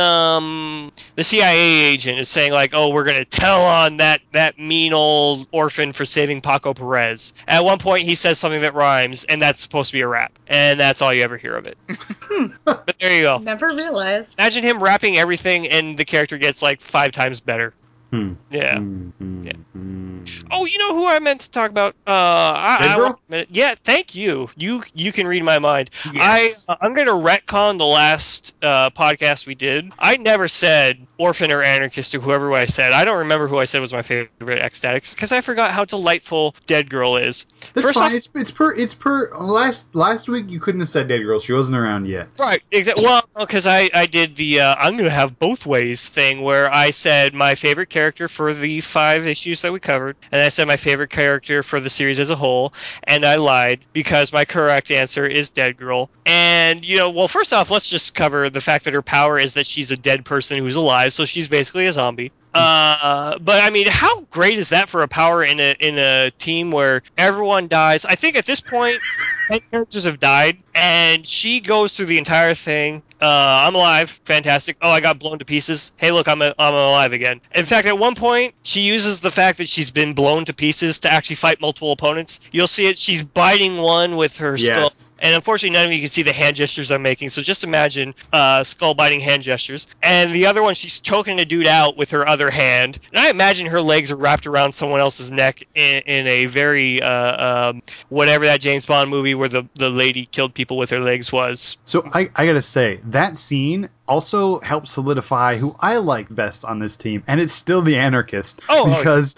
um the C I A agent is saying like, "Oh, we're gonna tell on that that mean old orphan for saving Paco Perez." At one point, he says something that rhymes, and that's supposed to be a rap, and that's all you ever hear of it. But there you go. Never realized. Imagine him rapping everything, and the character gets like five times better. Hmm. Yeah. Hmm, hmm, Yeah. hmm. Oh, you know who I meant to talk about? Uh, I, Dead I Girl? want a minute. Yeah, thank you. You you can read my mind. Yes. I uh, I'm gonna retcon the last uh, podcast we did. I never said orphan or anarchist or whoever I said. I don't remember who I said was my favorite ecstatics because I forgot how delightful Dead Girl is. That's First fine. off, It's it's per it's per last last week you couldn't have said Dead Girl. She wasn't around yet. right, exactly. Well, because I, I did the uh, I'm going to have both ways thing where I said my favorite character for the five issues that we covered, and I said my favorite character for the series as a whole, and I lied because my correct answer is Dead Girl. And, you know, well, first off, let's just cover the fact that her power is that she's a dead person who's alive, so she's basically a zombie. Uh, but I mean, how great is that for a power in a in a team where everyone dies? I think at this point, ten characters have died, and she goes through the entire thing. Uh, I'm alive, fantastic. Oh, I got blown to pieces. Hey, look, I'm a, I'm alive again. In fact, at one point, she uses the fact that she's been blown to pieces to actually fight multiple opponents. You'll see it. She's biting one with her skull. Yes. And unfortunately, none of you can see the hand gestures I'm making. So just imagine uh, skull biting hand gestures. And the other one, she's choking a dude out with her other hand. And I imagine her legs are wrapped around someone else's neck in, in a very uh, um, whatever that James Bond movie where the, the lady killed people with her legs was. So I, I gotta say, that scene also helped solidify who I like best on this team, and it's still the anarchist. Oh, because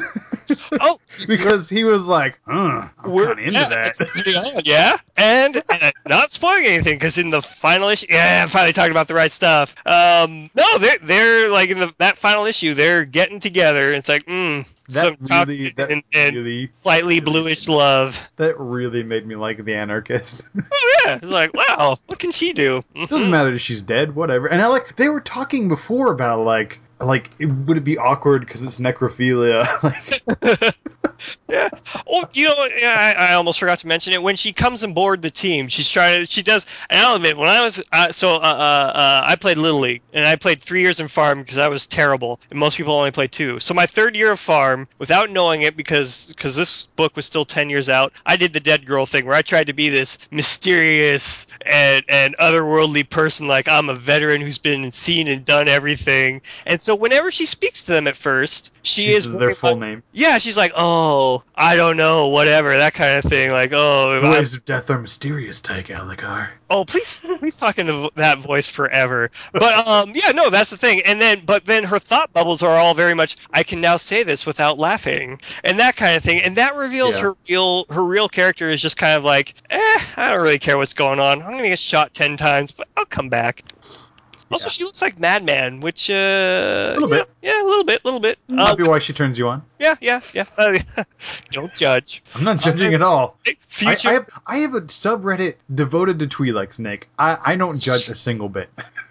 oh, because he was like, huh, I'm we're kind of into yeah, that. let's be honest, yeah, and, and not spoiling anything because in the final issue, yeah, I'm finally talking about the right stuff. Um, no, they're they're like in the that final issue, they're getting together. It's like, mm, That some really, Falcon that and, and really, slightly really bluish made me- love. that really made me like the anarchist. Oh yeah, it's like, wow, what can she do? Doesn't matter if she's dead, whatever. And I like they were talking before about like like it, would it be awkward because it's necrophilia? Like, Yeah. Oh, you know what? Yeah, I, I almost forgot to mention it. When she comes aboard the team, she's trying to. She does. And I'll admit, when I was uh, so uh, uh, uh, I played Little League, and I played three years in farm because I was terrible, and most people only play two. So my third year of farm, without knowing it, because because this book was still ten years out, I did the Dead Girl thing where I tried to be this mysterious and and otherworldly person, like I'm a veteran who's been seen and done everything. And so whenever she speaks to them at first, she, she is uses their very full much- name. yeah, she's like, oh, I don't know, whatever, that kind of thing. Like, oh, The I'm- ways of death are mysterious, Tyke Alakar. oh, please, please talk in the, vo- that voice forever. But um, yeah, no, that's the thing. And then, but then her thought bubbles are all very much, I can now say this without laughing, and that kind of thing. And that reveals Yeah. her real, her real character is just kind of like, eh, I don't really care what's going on. I'm gonna get shot ten times, but I'll come back. Also, Yeah. she looks like Madman, which uh, A little you bit. know, yeah, a little bit, a little bit. Might Um, be why she turns you on. yeah, yeah, yeah. Uh, don't judge. I'm not judging Uh, at all. I, Future. I have I have a subreddit devoted to Twi'leks, Nick. I, I don't judge a single bit.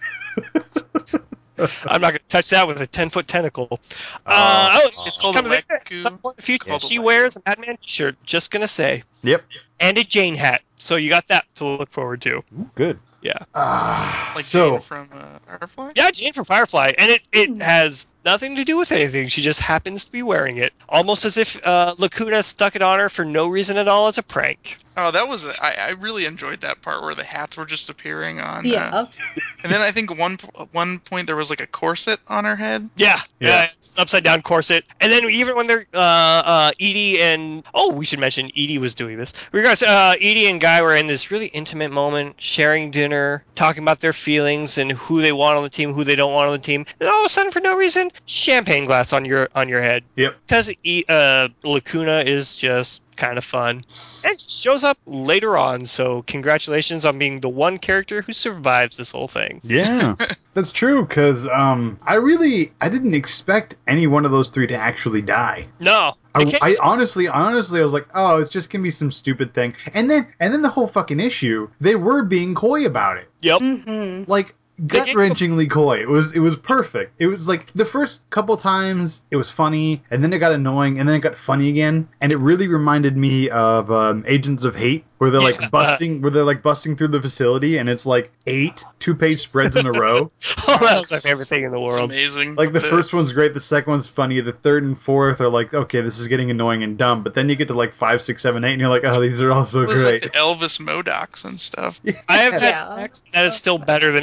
I'm not going to touch that with a ten foot tentacle. Oh, uh, oh, oh. it's called coming a there. Leku. At some point in the future, It's she called a wears Leku. a Madman t-shirt. Just gonna say, Yep. and a Jane hat. So you got that to look forward to. Good. Yeah, Ah, Like so Jane from uh, Firefly? yeah, Jane from Firefly, and it it has nothing to do with anything. She just happens to be wearing it, almost as if uh, Lacuna stuck it on her for no reason at all as a prank. Oh, that was a, I, I really enjoyed that part where the hats were just appearing on. Yeah. Uh, and then I think one at one point there was like a corset on her head. Yeah, Yeah. yeah, it's upside down corset, and then even when they're uh, uh, Edie and oh, we should mention Edie was doing this. Regards, uh, Edie and Guy were in this really intimate moment, sharing dinner, talking about their feelings and who they want on the team, who they don't want on the team, and all of a sudden, for no reason, champagne glass on your on your head. Yep. Because e- uh, Lacuna is just kind of fun. And shows up later on, so congratulations on being the one character who survives this whole thing. yeah, that's true. Because um, I really I didn't expect any one of those three to actually die. No. I, can't I just- honestly, honestly, I was like, oh, it's just gonna be some stupid thing. And then, and then the whole fucking issue, they were being coy about it. Yep. Mm-hmm. Like gut wrenchingly coy. It was, it was perfect. It was like the first couple times it was funny, and then it got annoying, and then it got funny again. And it really reminded me of um, Agents of Hate, where they're like Yeah. busting, where they're like busting through the facility, and it's like eight two-page spreads in a row. Oh, that was my favorite thing in the It's world. amazing. Like the first one's great, the second one's funny, the third and fourth are like, okay, this is getting annoying and dumb, but then you get to like five, six, seven, eight, and you're like, oh, these are all so it was like great. the Elvis Modocs and stuff. I have had Yeah. sex that is still better than anything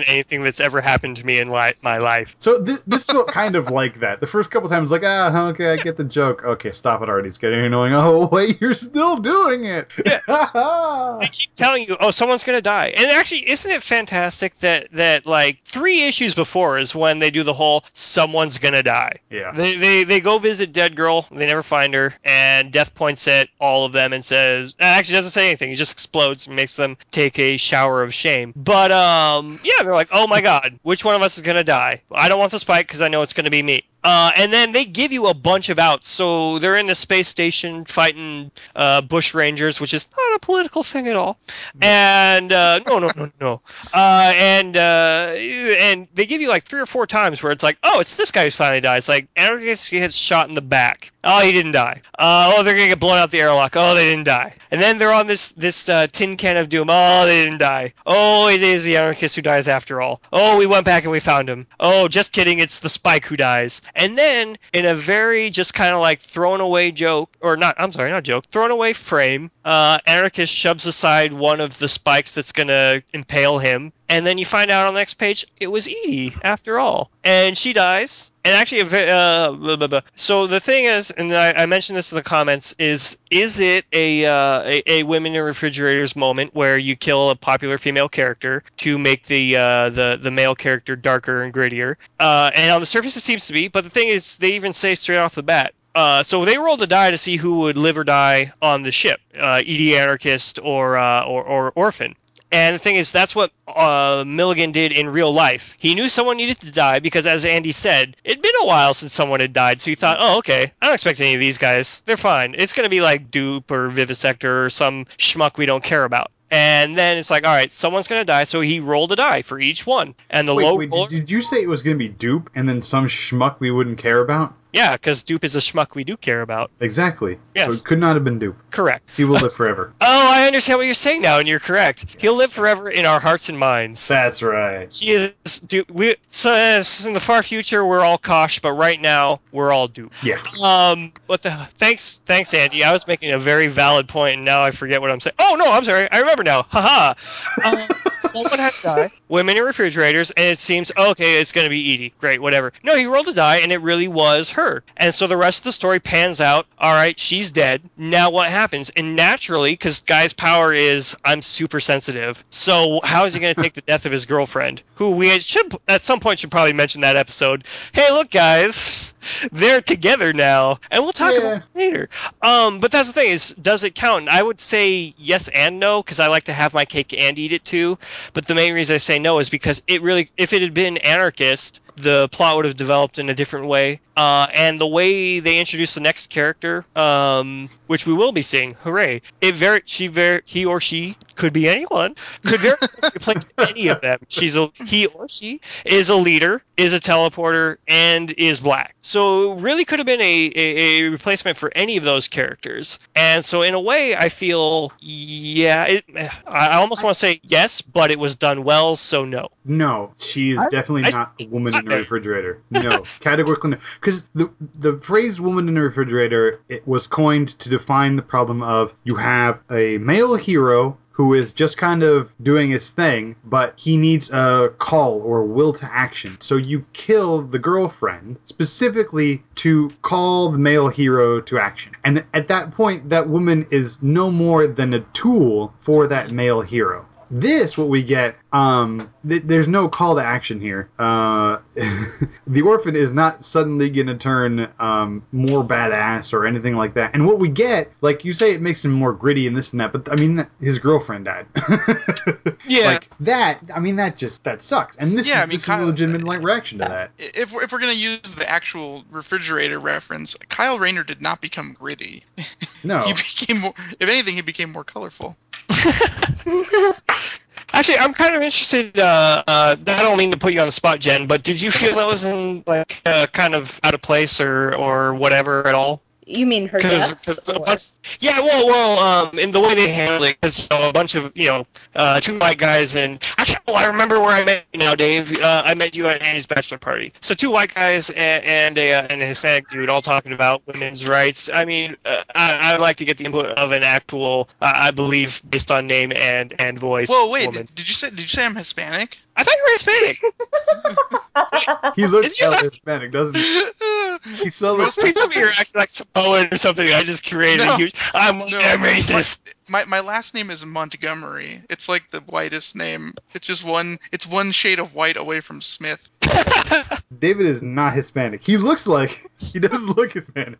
thing that's ever happened to me in li- my life. So this, this felt kind of like that. The first couple times, like, ah, okay, I get the joke. Okay, stop it already. It's getting annoying. Oh, wait, you're still doing it. Yeah. They keep telling you, oh, someone's going to die. And actually, isn't it fantastic that, that, like, three issues before is when they do the whole someone's going to die. Yeah. They, they they go visit Dead Girl. They never find her. And Death points at all of them and says, actually doesn't say anything. He just explodes and makes them take a shower of shame. But, um, yeah, they're like, oh, my God, which one of us is going to die? I don't want the spike because I know it's going to be me. Uh, and then they give you a bunch of outs. So they're in the space station fighting uh, bush rangers, which is not a political thing at all. And uh, no, no, no, no. Uh, and uh, and they give you like three or four times where it's like, oh, it's this guy who's finally died. It's like Anarchist gets shot in the back. Oh, he didn't die. Uh, oh, they're gonna get blown out the airlock. Oh, they didn't die. And then they're on this this uh, tin can of doom. Oh, they didn't die. Oh, it is the Anarchist who dies after all. Oh, we went back and we found him. Oh, just kidding. It's the Spike who dies. And then, in a very just kind of like thrown away joke, or not, I'm sorry, not joke, thrown away frame, uh, Anarchist shoves aside one of the spikes that's going to impale him. And then you find out on the next page, it was Edie, after all. And she dies. And actually, uh, blah, blah, blah. So the thing is, and I, I mentioned this in the comments, is is it a, uh, a a women in refrigerators moment where you kill a popular female character to make the uh, the the male character darker and grittier? Uh, and on the surface, it seems to be. But the thing is, they even say straight off the bat. Uh, so they rolled a die to see who would live or die on the ship, uh, Edie Anarchist or, uh, or or Orphan. And the thing is, that's what uh, Milligan did in real life. He knew someone needed to die because, as Andy said, it'd been a while since someone had died. So he thought, oh, okay, I don't expect any of these guys. They're fine. It's going to be like Dupe or Vivisector or some schmuck we don't care about. And then it's like, all right, someone's going to die. So he rolled a die for each one. And the wait, low wait, roller... did, did you say it was going to be Dupe and then some schmuck we wouldn't care about? Yeah, because Dupe is a schmuck we do care about. Exactly. Yes. So it could not have been Dupe. Correct. He will live forever. Oh, I understand what you're saying now, and you're correct. He'll live forever in our hearts and minds. That's right. He is. Dupe. We, so in the far future, we're all Kosh, but right now, we're all Dupe. Yeah. Um. What the? Thanks, thanks, Andy. I was making a very valid point, and now I forget what I'm saying. Oh no, I'm sorry. I remember now. Haha. um, someone had to die. Women in refrigerators, and it seems okay. It's going to be Edie. Great, whatever. No, he rolled a die, and it really was her. And so the rest of the story pans out. All right, she's dead. Now what happens? And naturally, because Guy's power is I'm super sensitive. So how is he going to take the death of his girlfriend, who we should at some point should probably mention that episode? Hey, look, guys, they're together now, and we'll talk Yeah. about it later. Um, but that's the thing is, does it count? And I would say yes and no, because I like to have my cake and eat it too. But the main reason I say no is because it really, if it had been Anarchist, the plot would have developed in a different way. Uh, and the way they introduce the next character, um, which we will be seeing, hooray! It very, she very, he or she could be anyone, could very much replace any of them. She's a he or she is a leader, is a teleporter, and is black. So really could have been a, a, a replacement for any of those characters. And so in a way, I feel yeah, it, I almost want to say yes, but it was done well, so no. No, she is I- definitely I- not a woman in a I- refrigerator. No, categorically no. Because the the phrase "woman in a refrigerator" it was coined to define the problem of you have a male hero who is just kind of doing his thing, but he needs a call or will to action. So you kill the girlfriend specifically to call the male hero to action. And at that point, that woman is no more than a tool for that male hero. This, what we get, um, th- there's no call to action here. Uh, the orphan is not suddenly going to turn um, more badass or anything like that. And what we get, like you say, it makes him more gritty and this and that. But I mean, his girlfriend died. Yeah. Like that. I mean, that just that sucks. And this, Yeah, is, I mean, this is a Kyle- legitimate like reaction to that. If we're, if we're going to use the actual refrigerator reference, Kyle Rayner did not become gritty. No. He became more. If anything, he became more colorful. Actually, I'm kind of interested. Uh, uh, I don't mean to put you on the spot, Jen, but did you feel that was in like uh, kind of out of place or or whatever at all? You mean her Because, death? or- once, yeah, well, well, um, in the way they handle it, because you know, a bunch of, you know, uh, two white guys, and actually, oh, I remember where I met you now, Dave. Uh, I met you at Annie's bachelor party. So two white guys and, and a uh, and a Hispanic dude all talking about women's rights. I mean, uh, I I'd like to get the input of an actual, uh, I believe, based on name and and voice. Whoa, wait, woman. did, did you say did you say I'm Hispanic? I thought you were Hispanic. He looks Is he hella less- Hispanic, doesn't he? He still looks. Most Please tell me you're actually like Samoan or something. I just created No. a huge. I'm, No. I'm racist. My my last name is Montgomery. It's like the whitest name. It's just one. It's one shade of white away from Smith. David is not Hispanic. He looks like he does look Hispanic.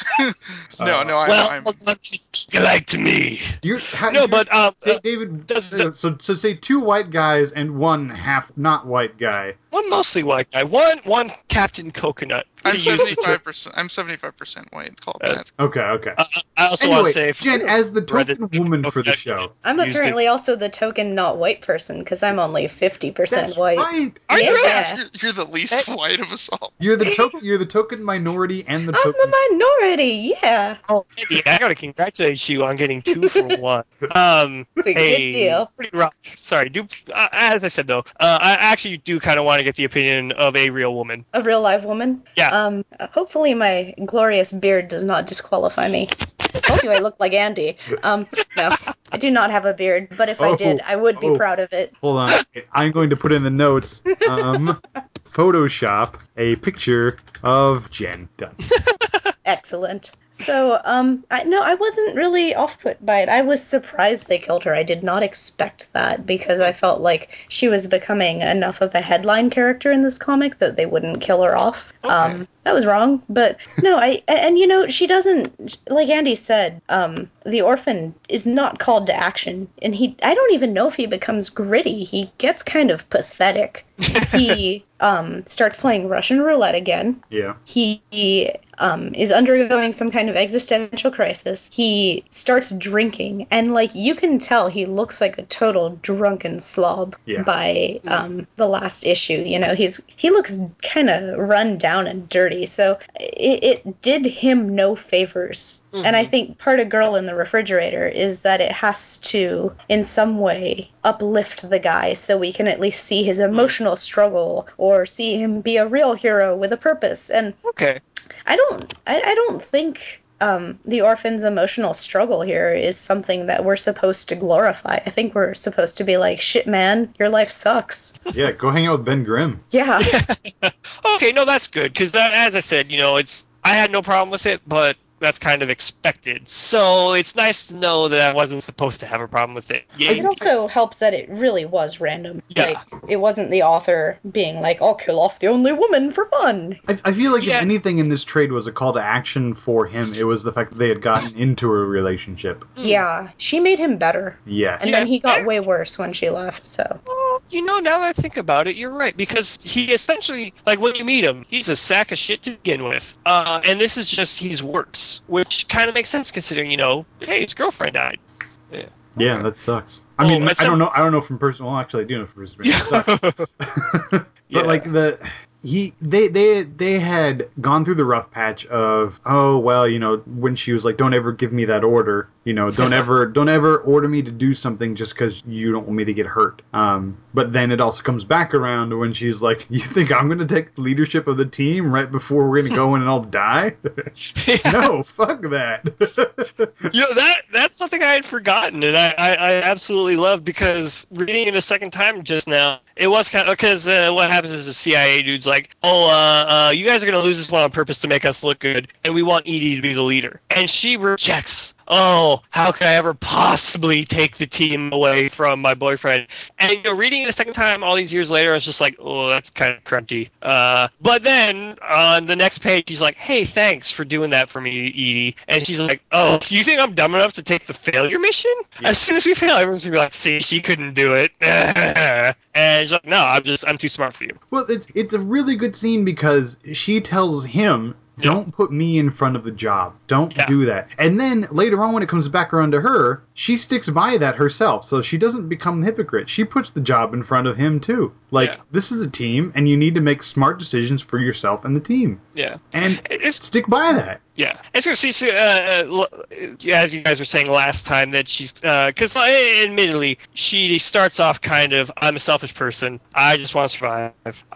no, Uh, no, I'm. well, I'm you like to me. You're, how, No, you're- but um, Da- David. does- uh, so so say two white guys and one half not white guy. one mostly white guy, one one Captain Coconut. I'm To use the seventy-five percent. I'm seventy-five percent white. It's called Uh, that. Okay, okay. Uh, I also want Anyway, to say, Jen, as the Reddit- token woman for the show, I'm used it- apparently also the token not white person because I'm only fifty percent that's white. right. Are you Yeah. really? You're, you're the least white of us all. You're the token. You're the token minority and the I'm token. a minority, yeah. Oh, Andy, I gotta congratulate you on getting two for one. Um, It's a hey, good deal. pretty rough. Sorry, do uh, as I said though, uh, I actually do kind of want to get the opinion of a real woman. A real live woman. Yeah. Um. Hopefully, my glorious beard does not disqualify me. I told you I look like Andy. Um. No, I do not have a beard, but if I Oh, did, I would be oh. proud of it. Hold on. I'm going to put in the notes. Um, Photoshop a picture of Jen. Done. Excellent. So, um, I, no, I wasn't really off-put by it. I was surprised they killed her. I did not expect that because I felt like she was becoming enough of a headline character in this comic that they wouldn't kill her off. Okay. Um, that was wrong, but no, I, and you know, she doesn't, like Andy said, um, the orphan is not called to action, and he, I don't even know if he becomes gritty. He gets kind of pathetic. He, um, starts playing Russian roulette again. Yeah. He um, is undergoing some kind of existential crisis. He starts drinking, and like you can tell, he looks like a total drunken slob Yeah. by um, the last issue. You know, he's he looks kind of run down and dirty. So it, it did him no favors. And I think part of Girl in the Refrigerator is that it has to, in some way, uplift the guy so we can at least see his emotional struggle or see him be a real hero with a purpose. And Okay. I don't, I, I don't think um, the orphan's emotional struggle here is something that we're supposed to glorify. I think we're supposed to be like, shit, man, your life sucks. Yeah. Go hang out with Ben Grimm. Yeah. Okay, no, that's good because as I said, you know, it's I had no problem with it, but that's kind of expected. So it's nice to know that I wasn't supposed to have a problem with it. Yeah, It also helps that it really was random. Yeah. Like, it wasn't the author being like, I'll kill off the only woman for fun. I, I feel like Yeah. if anything in this trade was a call to action for him, it was the fact that they had gotten into a relationship. Yeah, she made him better. Yes. And Yeah. then he got way worse when she left, so. Well, you know, now that I think about it, you're right because he essentially, like when you meet him, he's a sack of shit to begin with, uh, and this is just he's worse, which kind of makes sense considering, you know, hey, his girlfriend died. Yeah. Yeah, that sucks. I Oh, mean, that's I don't some- know. I don't know from personal. Well, actually, I do know from personal. It sucks. But Yeah. like the he they they they had gone through the rough patch of, oh well, you know, when she was like, don't ever give me that order, you know, don't ever don't ever order me to do something just because you don't want me to get hurt. Um, but then it also comes back around to when she's like, you think I'm gonna take the leadership of the team right before we're gonna go in and all die? Yeah. No, fuck that. You know, that that's something I had forgotten, and I, I, I absolutely love because reading it a second time just now, it was kind of because uh, what happens is the C I A dude's like, oh, uh, uh, you guys are gonna lose this one on purpose to make us look good, and we want Edie to be the leader, and she rejects. Oh, how could I ever possibly take the team away from my boyfriend? And you know, reading it a second time all these years later, I was just like, oh, that's kind of crunchy. Uh, but then on the next page, he's like, hey, thanks for doing that for me, Edie. And she's like, oh, you think I'm dumb enough to take the failure mission? As soon as we fail, everyone's gonna be like, see, she couldn't do it. And she's like, no, I'm just, I'm too smart for you. Well, it's it's a really good scene because she tells him, don't put me in front of the job. Don't Yeah. do that. And then later on when it comes back around to her, she sticks by that herself. So she doesn't become a hypocrite. She puts the job in front of him too. Like, Yeah. this is a team and you need to make smart decisions for yourself and the team. Yeah. And It's stick by that. Yeah, I was going to see, uh, as you guys were saying last time, that she's, because uh, admittedly, she starts off kind of, I'm a selfish person, I just want to survive,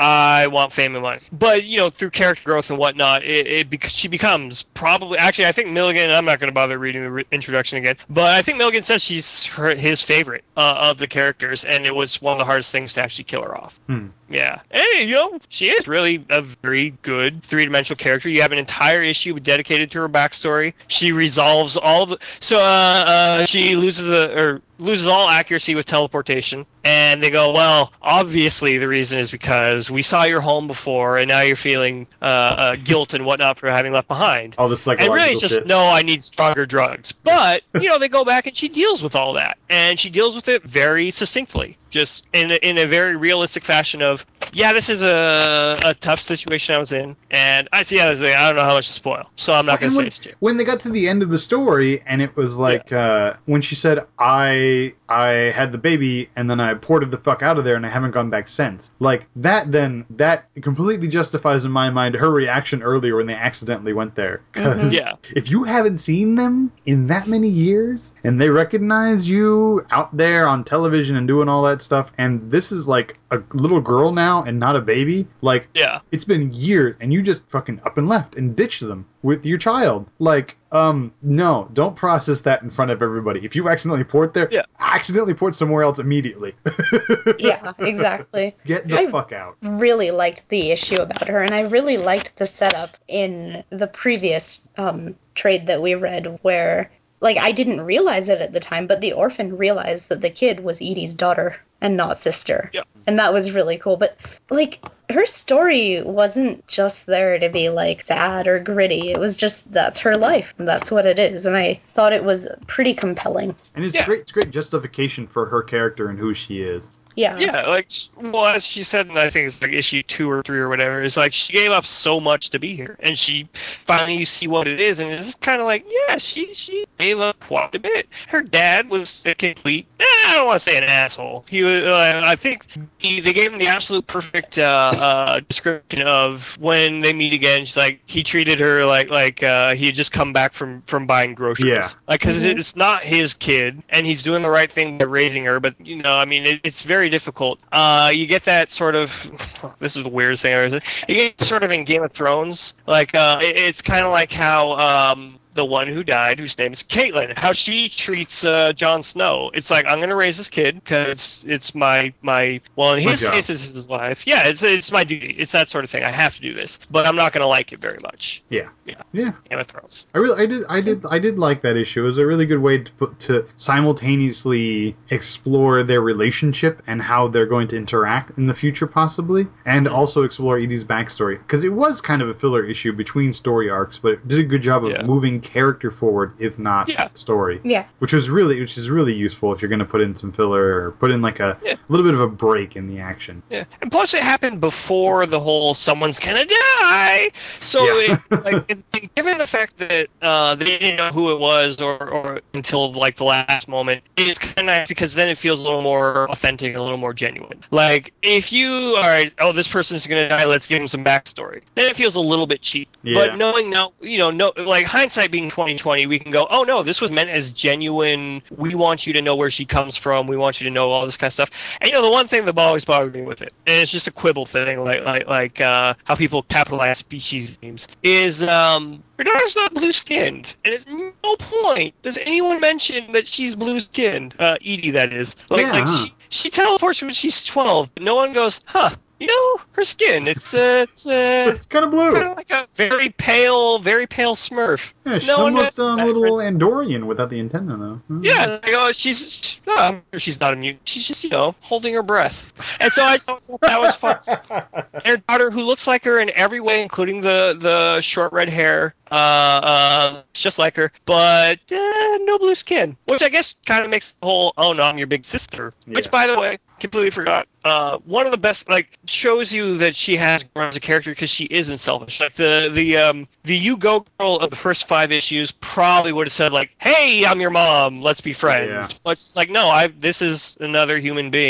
I want fame and money. But, you know, through character growth and whatnot, it, it bec- she becomes probably, actually, I think Milligan, I'm not going to bother reading the re- introduction again, but I think Milligan says she's her, his favorite uh, of the characters, and it was one of the hardest things to actually kill her off. Hmm. Yeah. And, you know, she is really a very good three-dimensional character. You have an entire issue dedicated to her backstory. She resolves all the... So, uh, uh, she loses the... or loses all accuracy with teleportation, and they go, well, obviously the reason is because we saw your home before, and now you're feeling uh, uh, guilt and whatnot for having left behind. All the psychological And really it's just, shit. no, I need stronger drugs. But, you know, they go back and she deals with all that, and she deals with it very succinctly. Just in a, in a very realistic fashion of, yeah, this is a, a tough situation I was in, and I see. I was like, I don't know how much to spoil, so I'm not Well, going to say when, it's true. when they got to the end of the story, and it was like uh, when she said, "I I had the baby, and then I ported the fuck out of there, and I haven't gone back since." Like that, then that completely justifies in my mind her reaction earlier when they accidentally went there. Because Mm-hmm. Yeah. if you haven't seen them in that many years, and they recognize you out there on television and doing all that stuff, and this is like a little girl now and not a baby, like Yeah. it's been years, and you just fucking up and left and ditched them with your child. Like, um, no, don't process that in front of everybody. If you accidentally port there, Yeah. accidentally port somewhere else immediately. Yeah, exactly. Get the I fuck out. really liked the issue about her, and I really liked the setup in the previous um, trade that we read where, like, I didn't realize it at the time, but the orphan realized that the kid was Edie's daughter and not sister. Yeah. And that was really cool. But, like, her story wasn't just there to be, like, sad or gritty. It was just, that's her life, and that's what it is. And I thought it was pretty compelling. And it's Yeah. great. It's great justification for her character and who she is. Yeah. Yeah, like, well, as she said, and I think it's like issue two or three or whatever, is like she gave up so much to be here, and she finally you see what it is, and it's kind of like, yeah, she she gave up quite a bit. Her dad was a complete, eh, I don't want to say an asshole. He was, uh, I think, he, they gave him the absolute perfect uh, uh, description of when they meet again. She's like, he treated her like like uh, he had just come back from from buying groceries, Yeah. like because Mhm. it's not his kid, and he's doing the right thing by raising her, but you know, I mean, it, it's very difficult. Uh, you get that sort of. This is the weirdest thing I've ever seen. You get sort of in Game of Thrones, like uh, it, it's kind of like how um, the one who died, whose name is Caitlyn, how she treats uh, Jon Snow. It's like, I'm gonna raise this kid because it's my my. Well, in My his job. case, it's his wife. Yeah, it's it's my duty. It's that sort of thing. I have to do this, but I'm not gonna like it very much. Yeah. Yeah. Yeah. Game of Thrones. I really, I did, I did, I did like that issue. It was a really good way to put, to simultaneously explore their relationship and how they're going to interact in the future, possibly, and Mm-hmm. also explore Edie's backstory, because it was kind of a filler issue between story arcs, but it did a good job of Yeah. moving character forward, if not Yeah. story. Yeah. Which was really, which is really useful if you're going to put in some filler or put in like a Yeah. little bit of a break in the action. Yeah, and plus it happened before the whole "someone's gonna die." So, Yeah. it, like, it, it- given the fact that uh, they didn't know who it was, or, or until like the last moment, it's kind of nice because then it feels a little more authentic, and a little more genuine. Like, if you, all right, oh, this person's gonna die, let's give him some backstory. Then it feels a little bit cheap. Yeah. But knowing now, you know, no, like hindsight being twenty twenty, we can go, oh no, this was meant as genuine. We want you to know where she comes from. We want you to know all this kind of stuff. And you know, the one thing that always bothered me with it, and it's just a quibble thing, like like like uh, how people capitalize species names, is um, her daughter's not blue skinned, and at no point does anyone mention that she's blue skinned. Uh, Edie, that is. Like Yeah, like huh. she she teleports when she's twelve, but no one goes, huh? You know, her skin, it's uh, it's uh, It's kind of blue. kind of like a very pale, very pale Smurf. Yeah, she's no one almost mentions um, a that. little Andorian without the antenna, though. Mm. Yeah, like, oh, she's no, I'm sure she's not a mutant. She's just, you know, holding her breath. And so I thought that was fun. And her daughter, who looks like her in every way, including the the short red hair, uh, uh, just like her, but uh, no blue skin, which I guess kind of makes the whole "oh no, I'm your big sister." Which, Yeah. by the way, completely forgot. Uh, one of the best, like, shows you that she has grown as a character because she isn't selfish. Like the the um the You Go girl of the first five issues probably would have said like, "Hey, I'm your mom. Let's be friends." Yeah. But it's like, no, I this is another human being,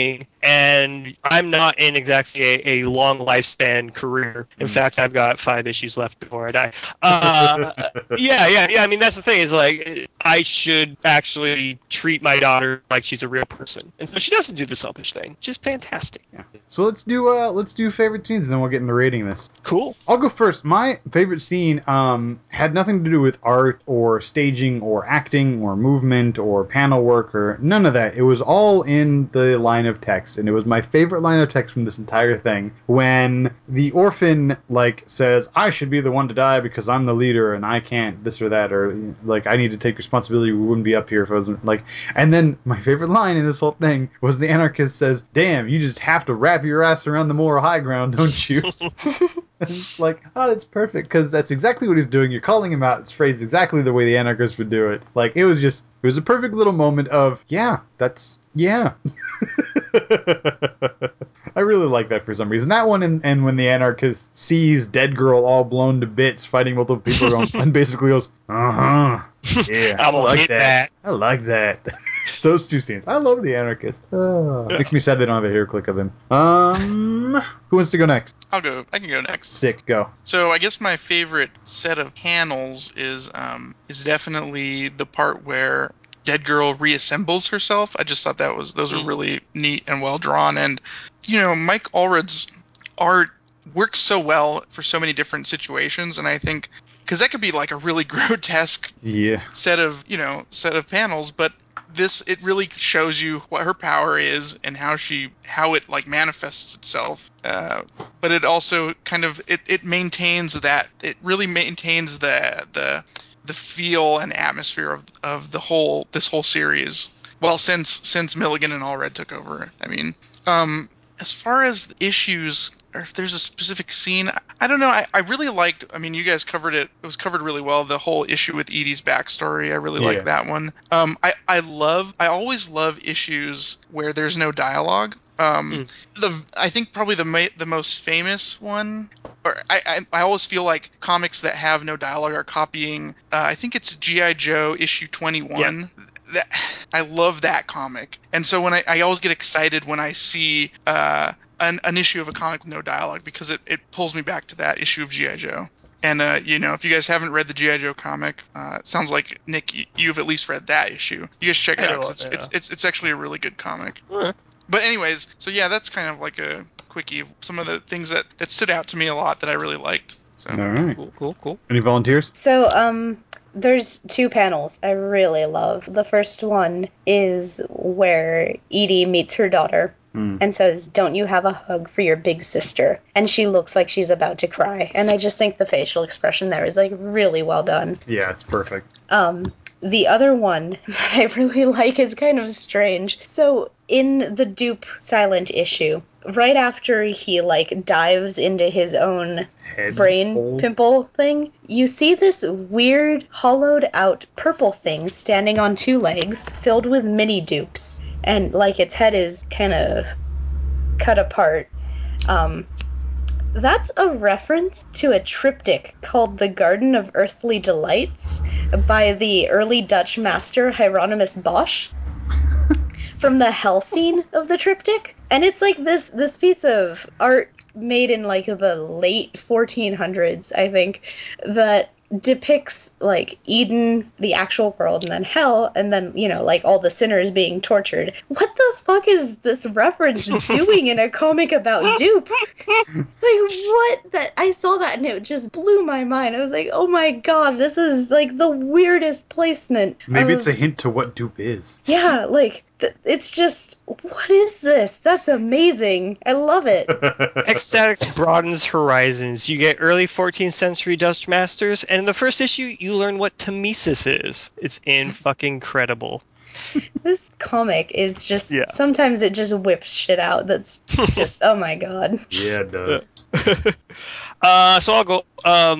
and I'm not in exactly a, a long lifespan career. In fact, I've got five issues left before I die. Uh, yeah, yeah, yeah. I mean, that's the thing is like I should actually treat my daughter like she's a real person, and so she doesn't do the selfish thing, which is fantastic. Yeah. So let's do uh let's do favorite scenes, and then we'll get into rating this. Cool. I'll go first. My favorite scene um had nothing to do with art or staging or acting or movement or panel work or none of that. It was all in the line of text, and it was my favorite line of text from this entire thing when the orphan like says, "I should be the one to die because I'm the leader and I can't this or that," or like, "I need to take responsibility. We wouldn't be up here if I wasn't," like. And then my favorite line in this whole thing was the anarchist says, "Damn, you just have to wrap your ass around the moral high ground, don't you?" And it's like, oh, it's perfect, because that's exactly what he's doing. You're calling him out. It's phrased exactly the way the anarchist would do it. Like, it was just, it was a perfect little moment of, yeah, that's, yeah. I really like that for some reason. That one, and, and when the anarchist sees Dead Girl all blown to bits, fighting multiple people, going, and basically goes, uh-huh, yeah, I'm I gonna like hit that. that. I like that. Those two scenes. I love the anarchist. Oh, makes me sad they don't have a hair click of him. Um, who wants to go next? I'll go. I can go next. Sick, go. So I guess my favorite set of panels is um is definitely the part where Dead Girl reassembles herself. I just thought that was those were really neat and well drawn, and you know Mike Allred's art works so well for so many different situations, and I think because that could be like a really grotesque Yeah. set of you know set of panels, but this it really shows you what her power is and how she how it like manifests itself. Uh, but it also kind of it, it maintains that it really maintains the the the feel and atmosphere of of the whole this whole series. Well, since since Milligan and Allred took over, I mean, um, as far as the issues, or if there's a specific scene, I, I don't know. I, I really liked. I mean, you guys covered it. It was covered really well. The whole issue with Edie's backstory. I really Yeah. like that one. Um, I I love. I always love issues where there's no dialogue. Um, Mm. the I think probably the ma- the most famous one. Or I, I I always feel like comics that have no dialogue are copying. Uh, I think it's G I. Joe issue twenty-one. That I love that comic, and so when I, I always get excited when I see uh, an, an issue of a comic with no dialogue, because it, it pulls me back to that issue of G I. Joe. And uh, you know, if you guys haven't read the G I. Joe comic, uh, it sounds like Nick, you, you've at least read that issue. You guys should check it I out know, 'cause it's, yeah. it's it's it's actually a really good comic. Huh. But anyways, so yeah, that's kind of like a quickie of some of the things that, that stood out to me a lot that I really liked. So All right. Cool, cool, cool. Any volunteers? So, um, there's two panels I really love. The first one is where Edie meets her daughter Mm. and says, "Don't you have a hug for your big sister?" And she looks like she's about to cry. And I just think the facial expression there is, like, really well done. Yeah, it's perfect. Um, the other one that I really like is kind of strange. So, in the Dupe Silent issue, right after he, like, dives into his own Head brain hole. pimple thing, you see this weird, hollowed out purple thing standing on two legs, filled with mini dupes. And, like, its head is kind of cut apart. Um, That's a reference to a triptych called The Garden of Earthly Delights by the early Dutch master Hieronymus Bosch from the hell scene of the triptych. And it's like this this piece of art made in like the late fourteen hundreds, I think, that depicts like Eden, the actual world, and then hell, and then, you know, like all the sinners being tortured. What the fuck is this reference doing in a comic about dupe? Like, what? That I saw that and it just blew my mind. I was like, oh my god, this is like the weirdest placement. Maybe of, it's a hint to what dupe is. Yeah, like, th- it's just, what is this? That's amazing. I love it. Ecstatics broadens horizons. You get early fourteenth century Dutch masters, and in the first issue, you learn what Mimesis is. It's in fucking credible. This comic is just, Yeah. sometimes it just whips shit out that's just, oh my god. Yeah, it does. uh, so I'll go. Um,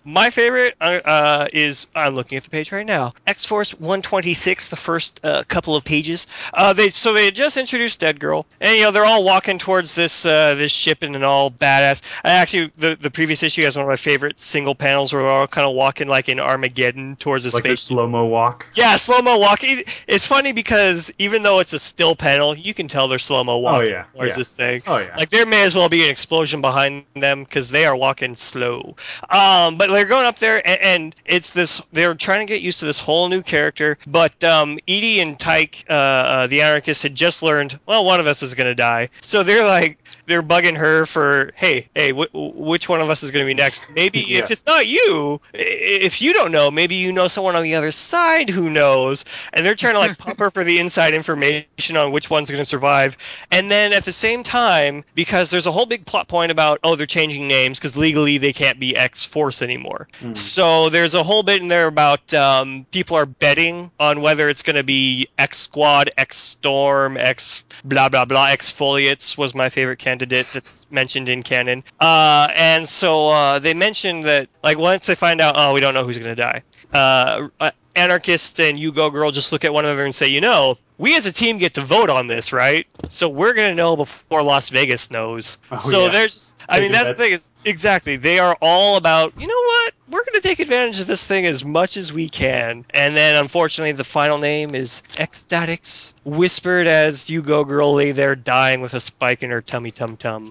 My favorite uh, uh, is, I'm looking at the page right now, X-Force one twenty-six, the first uh, couple of pages. Uh, they So they had just introduced Dead Girl, and you know they're all walking towards this uh, this ship and all badass. I actually, the, the previous issue has one of my favorite single panels where they're all kind of walking like in Armageddon towards a Like a space. slow-mo walk. Yeah, slow-mo walking. It's funny because even though it's a still panel, you can tell they're slow-mo walking Oh, yeah, towards yeah. this thing. Oh, yeah. Like, there may as well be an explosion behind them because they are walking slow. Um, but they're going up there, and, and it's this, they're trying to get used to this whole new character, but um, Edie and Tyke, uh, uh, the anarchists, had just learned, well, one of us is going to die. So they're like, they're bugging her for, hey, hey, wh- which one of us is going to be next? Maybe Yeah. if it's not you, i- if you don't know, maybe you know someone on the other side who knows. And they're trying to like pump her for the inside information on which one's going to survive. And then at the same time, because there's a whole big plot point about, oh, they're changing names because legally they can't be X-Force anymore. Mm. So there's a whole bit in there about um, people are betting on whether it's going to be X-Squad, X-Storm, X blah blah blah. Exfoliates was my favorite candidate that's mentioned in canon. Uh, and so uh, they mentioned that like once they find out, oh, we don't know who's going to die. Uh, uh, Anarchist and You Go Girl just look at one another and say, you know, we as a team get to vote on this, right? So we're going to know before Las Vegas knows. Oh, so yeah. there's, I mean, Taking that's bets. the thing is, exactly, they are all about, you know what? We're going to take advantage of this thing as much as we can. And then, unfortunately, the final name is Ecstatics, whispered as You Go Girl lay there dying with a spike in her tummy tum tum.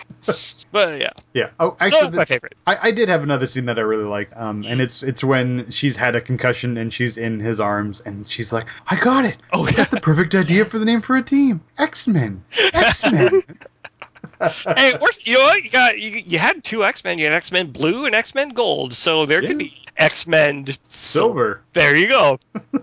But yeah, Yeah. Oh, so actually, that's my favorite. I, I did have another scene that I really liked, um, and it's it's when she's had a concussion and she's in his arms, and she's like, "I got it! Oh, I got the perfect idea for the name for a team: X-Men, X-Men." Hey, or, you know what? You got you, you had two X-Men. You had X-Men Blue and X-Men Gold, so there could be Yes. X-Men Silver. There you go.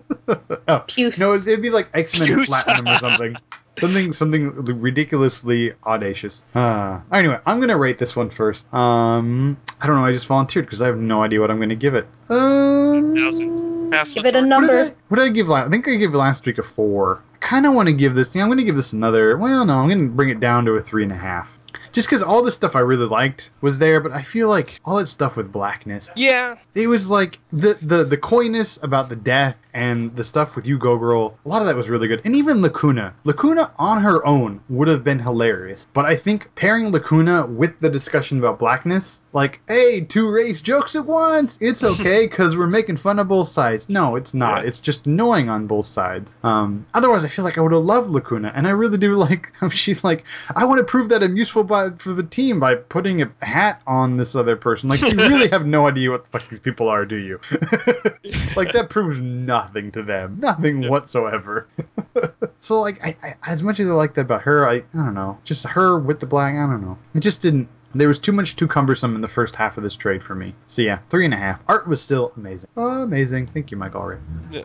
Oh, Puce. no, it'd be like X-Men Puce. Platinum or something. Something something ridiculously audacious. Uh, anyway, I'm going to rate this one first. Um, I don't know, I just volunteered because I have no idea what I'm going to give it. Um, Pass Give the it a torch. number. What did I, what did I give last? I think I gave last week a four. I kind of want to give this. Yeah, I'm going to give this another. Well, no, I'm going to bring it down to a three and a half. Just because all the stuff I really liked was there, but I feel like all that stuff with Blackness, Yeah. it was like the the the coyness about the death and the stuff with You Go Girl. A lot of that was really good, and even Lacuna. Lacuna on her own would have been hilarious, but I think pairing Lacuna with the discussion about Blackness, like, hey, two race jokes at once, it's okay because we're making fun of both sides. No, it's not. Yeah. It's just annoying on both sides. Um, otherwise, I feel like I would have loved Lacuna, and I really do like how she's like, I want to prove that I'm useful by for the team by putting a hat on this other person. Like, you really have no idea what the fuck these people are, do you? Like, that proves nothing to them. Nothing whatsoever. So, like, I, I, as much as I like that about her, I, I don't know. Just her with the black, I don't know. It just didn't. There was too much too cumbersome in the first half of this trade for me. So yeah, three and a half. Art was still amazing. Oh, amazing. Thank you, Mike Allred. Yeah.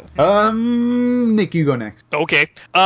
Um, Nick, you go next. Okay.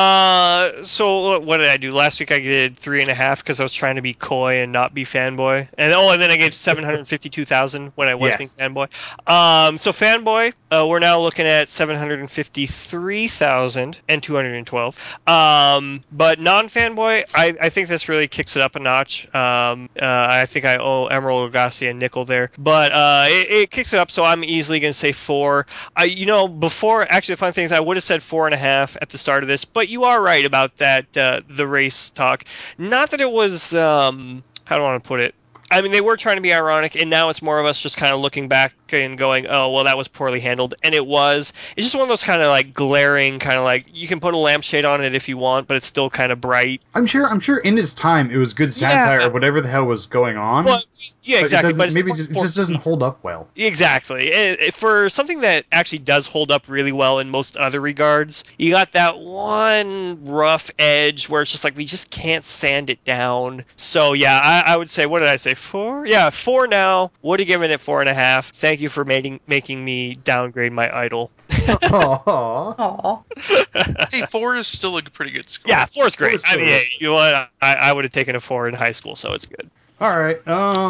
Uh, so what did I do last week? I did three and a half because I was trying to be coy and not be fanboy. And oh, and then I gave seven hundred fifty-two thousand when I was Yes. being fanboy. Um, so fanboy, uh, we're now looking at seven hundred fifty-three thousand and two hundred twelve. Um, but non-fanboy, I, I think this really kicks it up a notch. Um, uh, I think I owe Emerald Lagasse a nickel there, but uh, it, it kicks it up. So I'm easily gonna say four. I, you know, before actually the fun thing is I would have said four and a half at the start of this, but you are right about that uh, the race talk. Not that it was um, how do I want to put it? I mean, they were trying to be ironic, and now it's more of us just kind of looking back and going, oh, well, that was poorly handled. And it was. It's just one of those kind of like glaring, kind of like, you can put a lampshade on it if you want, but it's still kind of bright. I'm sure. I'm sure in its time it was good satire Yeah. of whatever the hell was going on. Well, yeah, but exactly. It But doesn't, it's maybe it just, it just doesn't hold up well. Exactly. It, it- for something that actually does hold up really well in most other regards, you got that one rough edge where it's just like we just can't sand it down. So yeah, I, I would say, what did I say? Four? Yeah, four now. Would have given it four and a half. Thank you for making making me downgrade my idol. Aww. Aw. Hey, four is still a pretty good score. Yeah, four's great. Four's I so mean, good. hey, you know what? I, I would have taken a four in high school, so it's good. All right.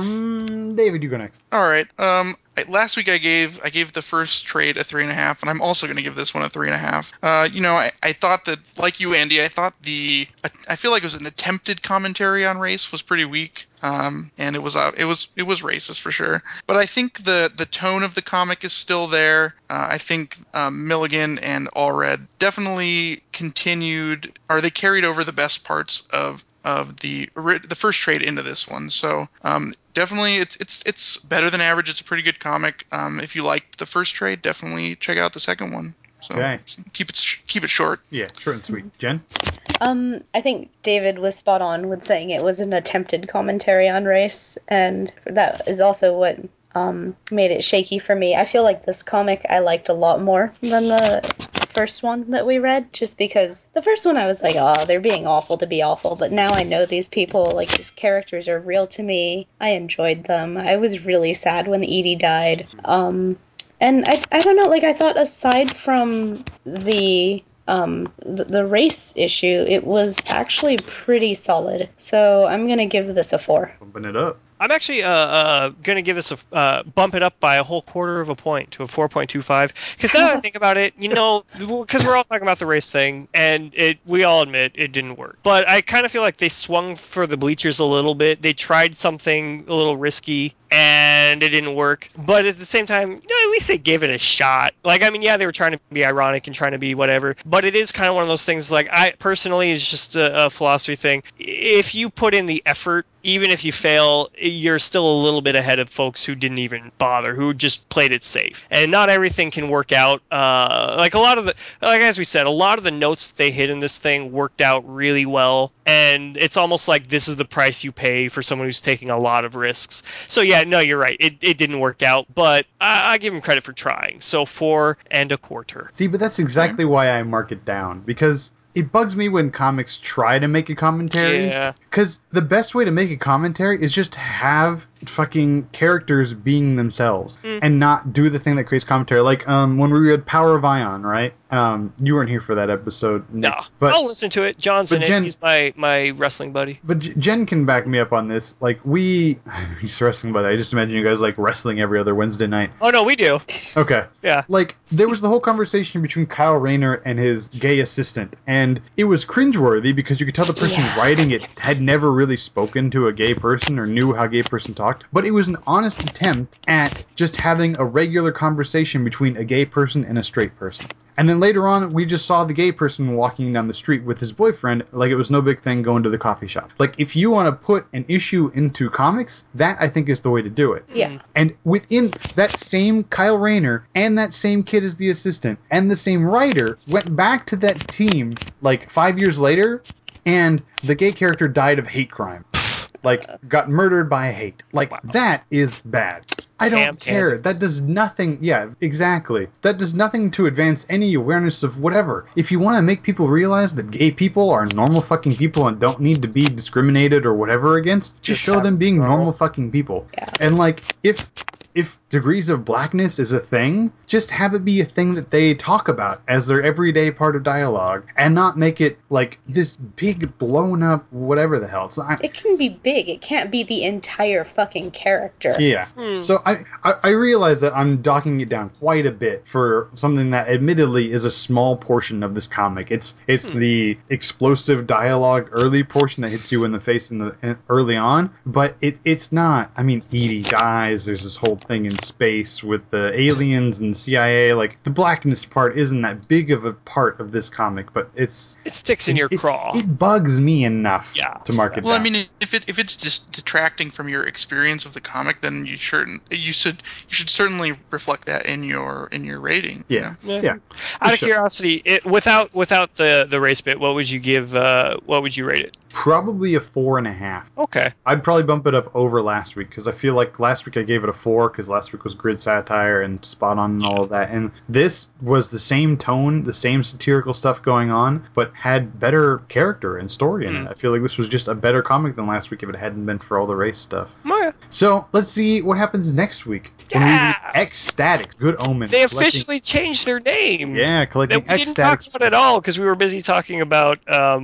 Um, David, you go next. All right. Um, I- last week I gave I gave the first trade a three and a half, and I'm also going to give this one a three and a half. Uh, you know, I, I thought that, like you, Andy, I thought the I feel like it was an attempted commentary on race was pretty weak. Um, and it was uh, it was it was racist for sure. But I think the the tone of the comic is still there. Uh, I think um, Milligan and Allred definitely continued, or they carried over the best parts of of the the first trade into this one. So um, definitely, it's it's it's better than average. It's a pretty good comic. Um, if you liked the first trade, definitely check out the second one. So Okay. keep it sh- keep it short. Yeah, short and sweet. Jen? Um, I think David was spot on with saying it was an attempted commentary on race, and that is also what um, made it shaky for me. I feel like this comic I liked a lot more than the first one that we read, just because the first one I was like, oh, they're being awful to be awful, but now I know these people, like, these characters are real to me. I enjoyed them. I was really sad when Edie died. Um, and I, I don't know, like, I thought aside from the um, the, the race issue, it was actually pretty solid. So I'm gonna give this a four. Bumping it up. I'm actually uh, uh, going to give this a uh, bump it up by a whole quarter of a point to a four point two five. Because now that I think about it, you know, because we're all talking about the race thing, and it we all admit it didn't work. But I kind of feel like they swung for the bleachers a little bit. They tried something a little risky, and it didn't work. But at the same time, you know, at least they gave it a shot. Like, I mean, yeah, they were trying to be ironic and trying to be whatever. But it is kind of one of those things, like, I personally, it's just a, a philosophy thing. If you put in the effort, even if you fail, you're still a little bit ahead of folks who didn't even bother, who just played it safe. And not everything can work out. Uh, like a lot of the, like as we said, a lot of the notes that they hit in this thing worked out really well. And it's almost like this is the price you pay for someone who's taking a lot of risks. So yeah, no, you're right. It, it didn't work out, but I, I give them credit for trying. So four and a quarter. See, but that's exactly why I mark it down, because it bugs me when comics try to make a commentary. Yeah. Because the best way to make a commentary is just have fucking characters being themselves Mm. and not do the thing that creates commentary. Like um, when we read Power of Ion, right? Um, you weren't here for that episode, Nick. No, but I'll listen to it. John's but in it. Jen- He's my, my wrestling buddy. But J- Jen can back me up on this. Like, we... He's wrestling, but I just imagine you guys, like, wrestling every other Wednesday night. Oh, no, we do. Okay. Yeah. Like, there was the whole conversation between Kyle Rayner and his gay assistant, and it was cringeworthy because you could tell the person Yeah. writing it had never really spoken to a gay person or knew how a gay person talked, but it was an honest attempt at just having a regular conversation between a gay person and a straight person. And then later on, we just saw the gay person walking down the street with his boyfriend like it was no big thing going to the coffee shop. Like, if you want to put an issue into comics, that, I think, is the way to do it. Yeah. And within that same Kyle Rayner and that same kid as the assistant and the same writer went back to that team, like, five years later, and the gay character died of hate crime. Like, got murdered by hate. Like, Wow. that is bad. I don't Ham care. handed. That does nothing. Yeah, exactly. That does nothing to advance any awareness of whatever. If you want to make people realize that gay people are normal fucking people and don't need to be discriminated or whatever against, just, Just show have them being normal. normal fucking people. Yeah. And, like, if... If degrees of blackness is a thing, just have it be a thing that they talk about as their everyday part of dialogue, and not make it like this big blown up whatever the hell. So I, It can be big. It can't be the entire fucking character. yeah. Hmm. So I, I I realize that I'm docking it down quite a bit for something that admittedly is a small portion of this comic. It's it's Hmm. the explosive dialogue early portion that hits you in the face in the in, early on, but it it's not. I mean, Edie dies. There's this whole thing in space with the aliens and C I A. Like, the blackness part isn't that big of a part of this comic, but it's It sticks in your it, craw. It bugs me enough Yeah. to mark it Well, I down. mean, if it if it's just detracting from your experience of the comic, then you should you should you should certainly reflect that in your in your rating. you Yeah. know? Yeah. Out of Sure. curiosity, it, without without the, the race bit, what would you give? Uh, what would you rate it? Probably a four and a half. Okay. I'd probably bump it up over last week because I feel like last week I gave it a four because last week was grid satire and spot on and all of that. And this was the same tone, the same satirical stuff going on, but had better character and story in Mm. it. I feel like this was just a better comic than last week if it hadn't been for all the race stuff. Well, So let's see what happens next week. When Yeah! we read Ecstatic, Good Omens. they collecting- officially changed their name. Yeah, collecting That we didn't talk Ecstatic. about at all because we were busy talking about um,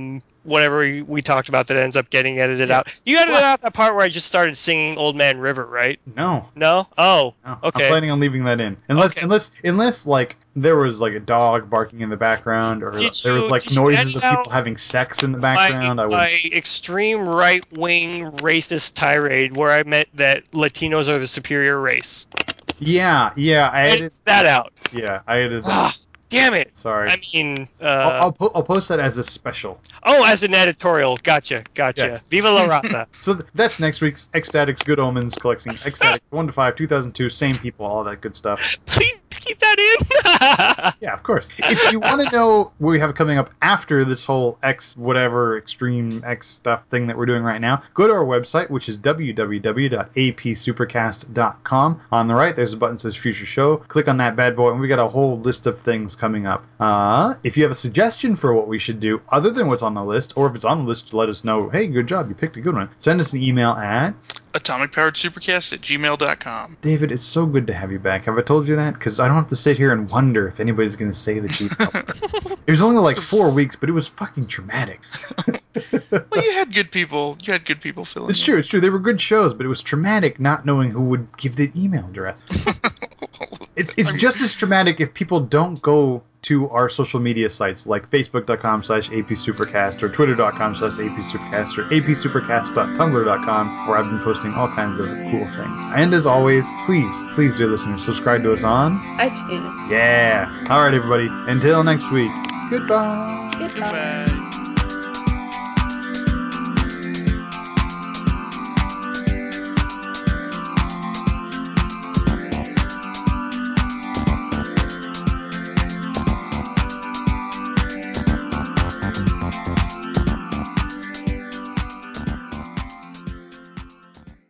whatever we, we talked about that ends up getting edited Yeah. out. You edited What? out that part where I just started singing Old Man River, right? No. No? Oh, No. okay. I'm planning on leaving that in. Unless, Okay. unless, unless, like, there was, like, a dog barking in the background, or Did there was, you- like, did you noises edit of people out having sex in the my, background. I would. my extreme right-wing racist tirade where I meant that Latinos are the superior race. Yeah, yeah, I Edit edited that out. Yeah, I edited that. Ah, damn it. Sorry. I mean, uh, I'll, I'll, po- I'll post that as a special. oh, as an editorial. Gotcha, gotcha. Yes. Viva la raza. So th- that's next week's Ecstatics Good Omens collecting. Ecstatics one to five, two thousand two, same people, all that good stuff. Please keep that in. Yeah, of course. If you want to know what we have coming up after this whole X whatever extreme X stuff thing that we're doing right now, go to our website, which is w w w dot a p supercast dot com. On the right, there's a button that says Future Show. Click on that bad boy, and we got a whole list of things coming up. Uh, if you have a suggestion for what we should do other than what's on the list, or if it's on the list, let us know. Hey, good job, you picked a good one. Send us an email at atomic powered supercast at gmail dot com. David, it's so good to have you back. Have I told you that? Because I don't have to sit here and wonder if anybody's going to say that you. It was only like four weeks, but it was fucking traumatic. Well, you had good people. You had good people filling It's in. true, it's true. They were good shows, but it was traumatic not knowing who would give the email address. It's it's just as traumatic if people don't go to our social media sites like facebook.com slash apsupercast or twitter.com slash apsupercast or apsupercast dot tumblr dot com, where I've been posting all kinds of cool things. And as always, please, please, dear listeners, subscribe to us on iTunes. Yeah. All right, everybody. Until next week. Goodbye. Goodbye. Goodbye.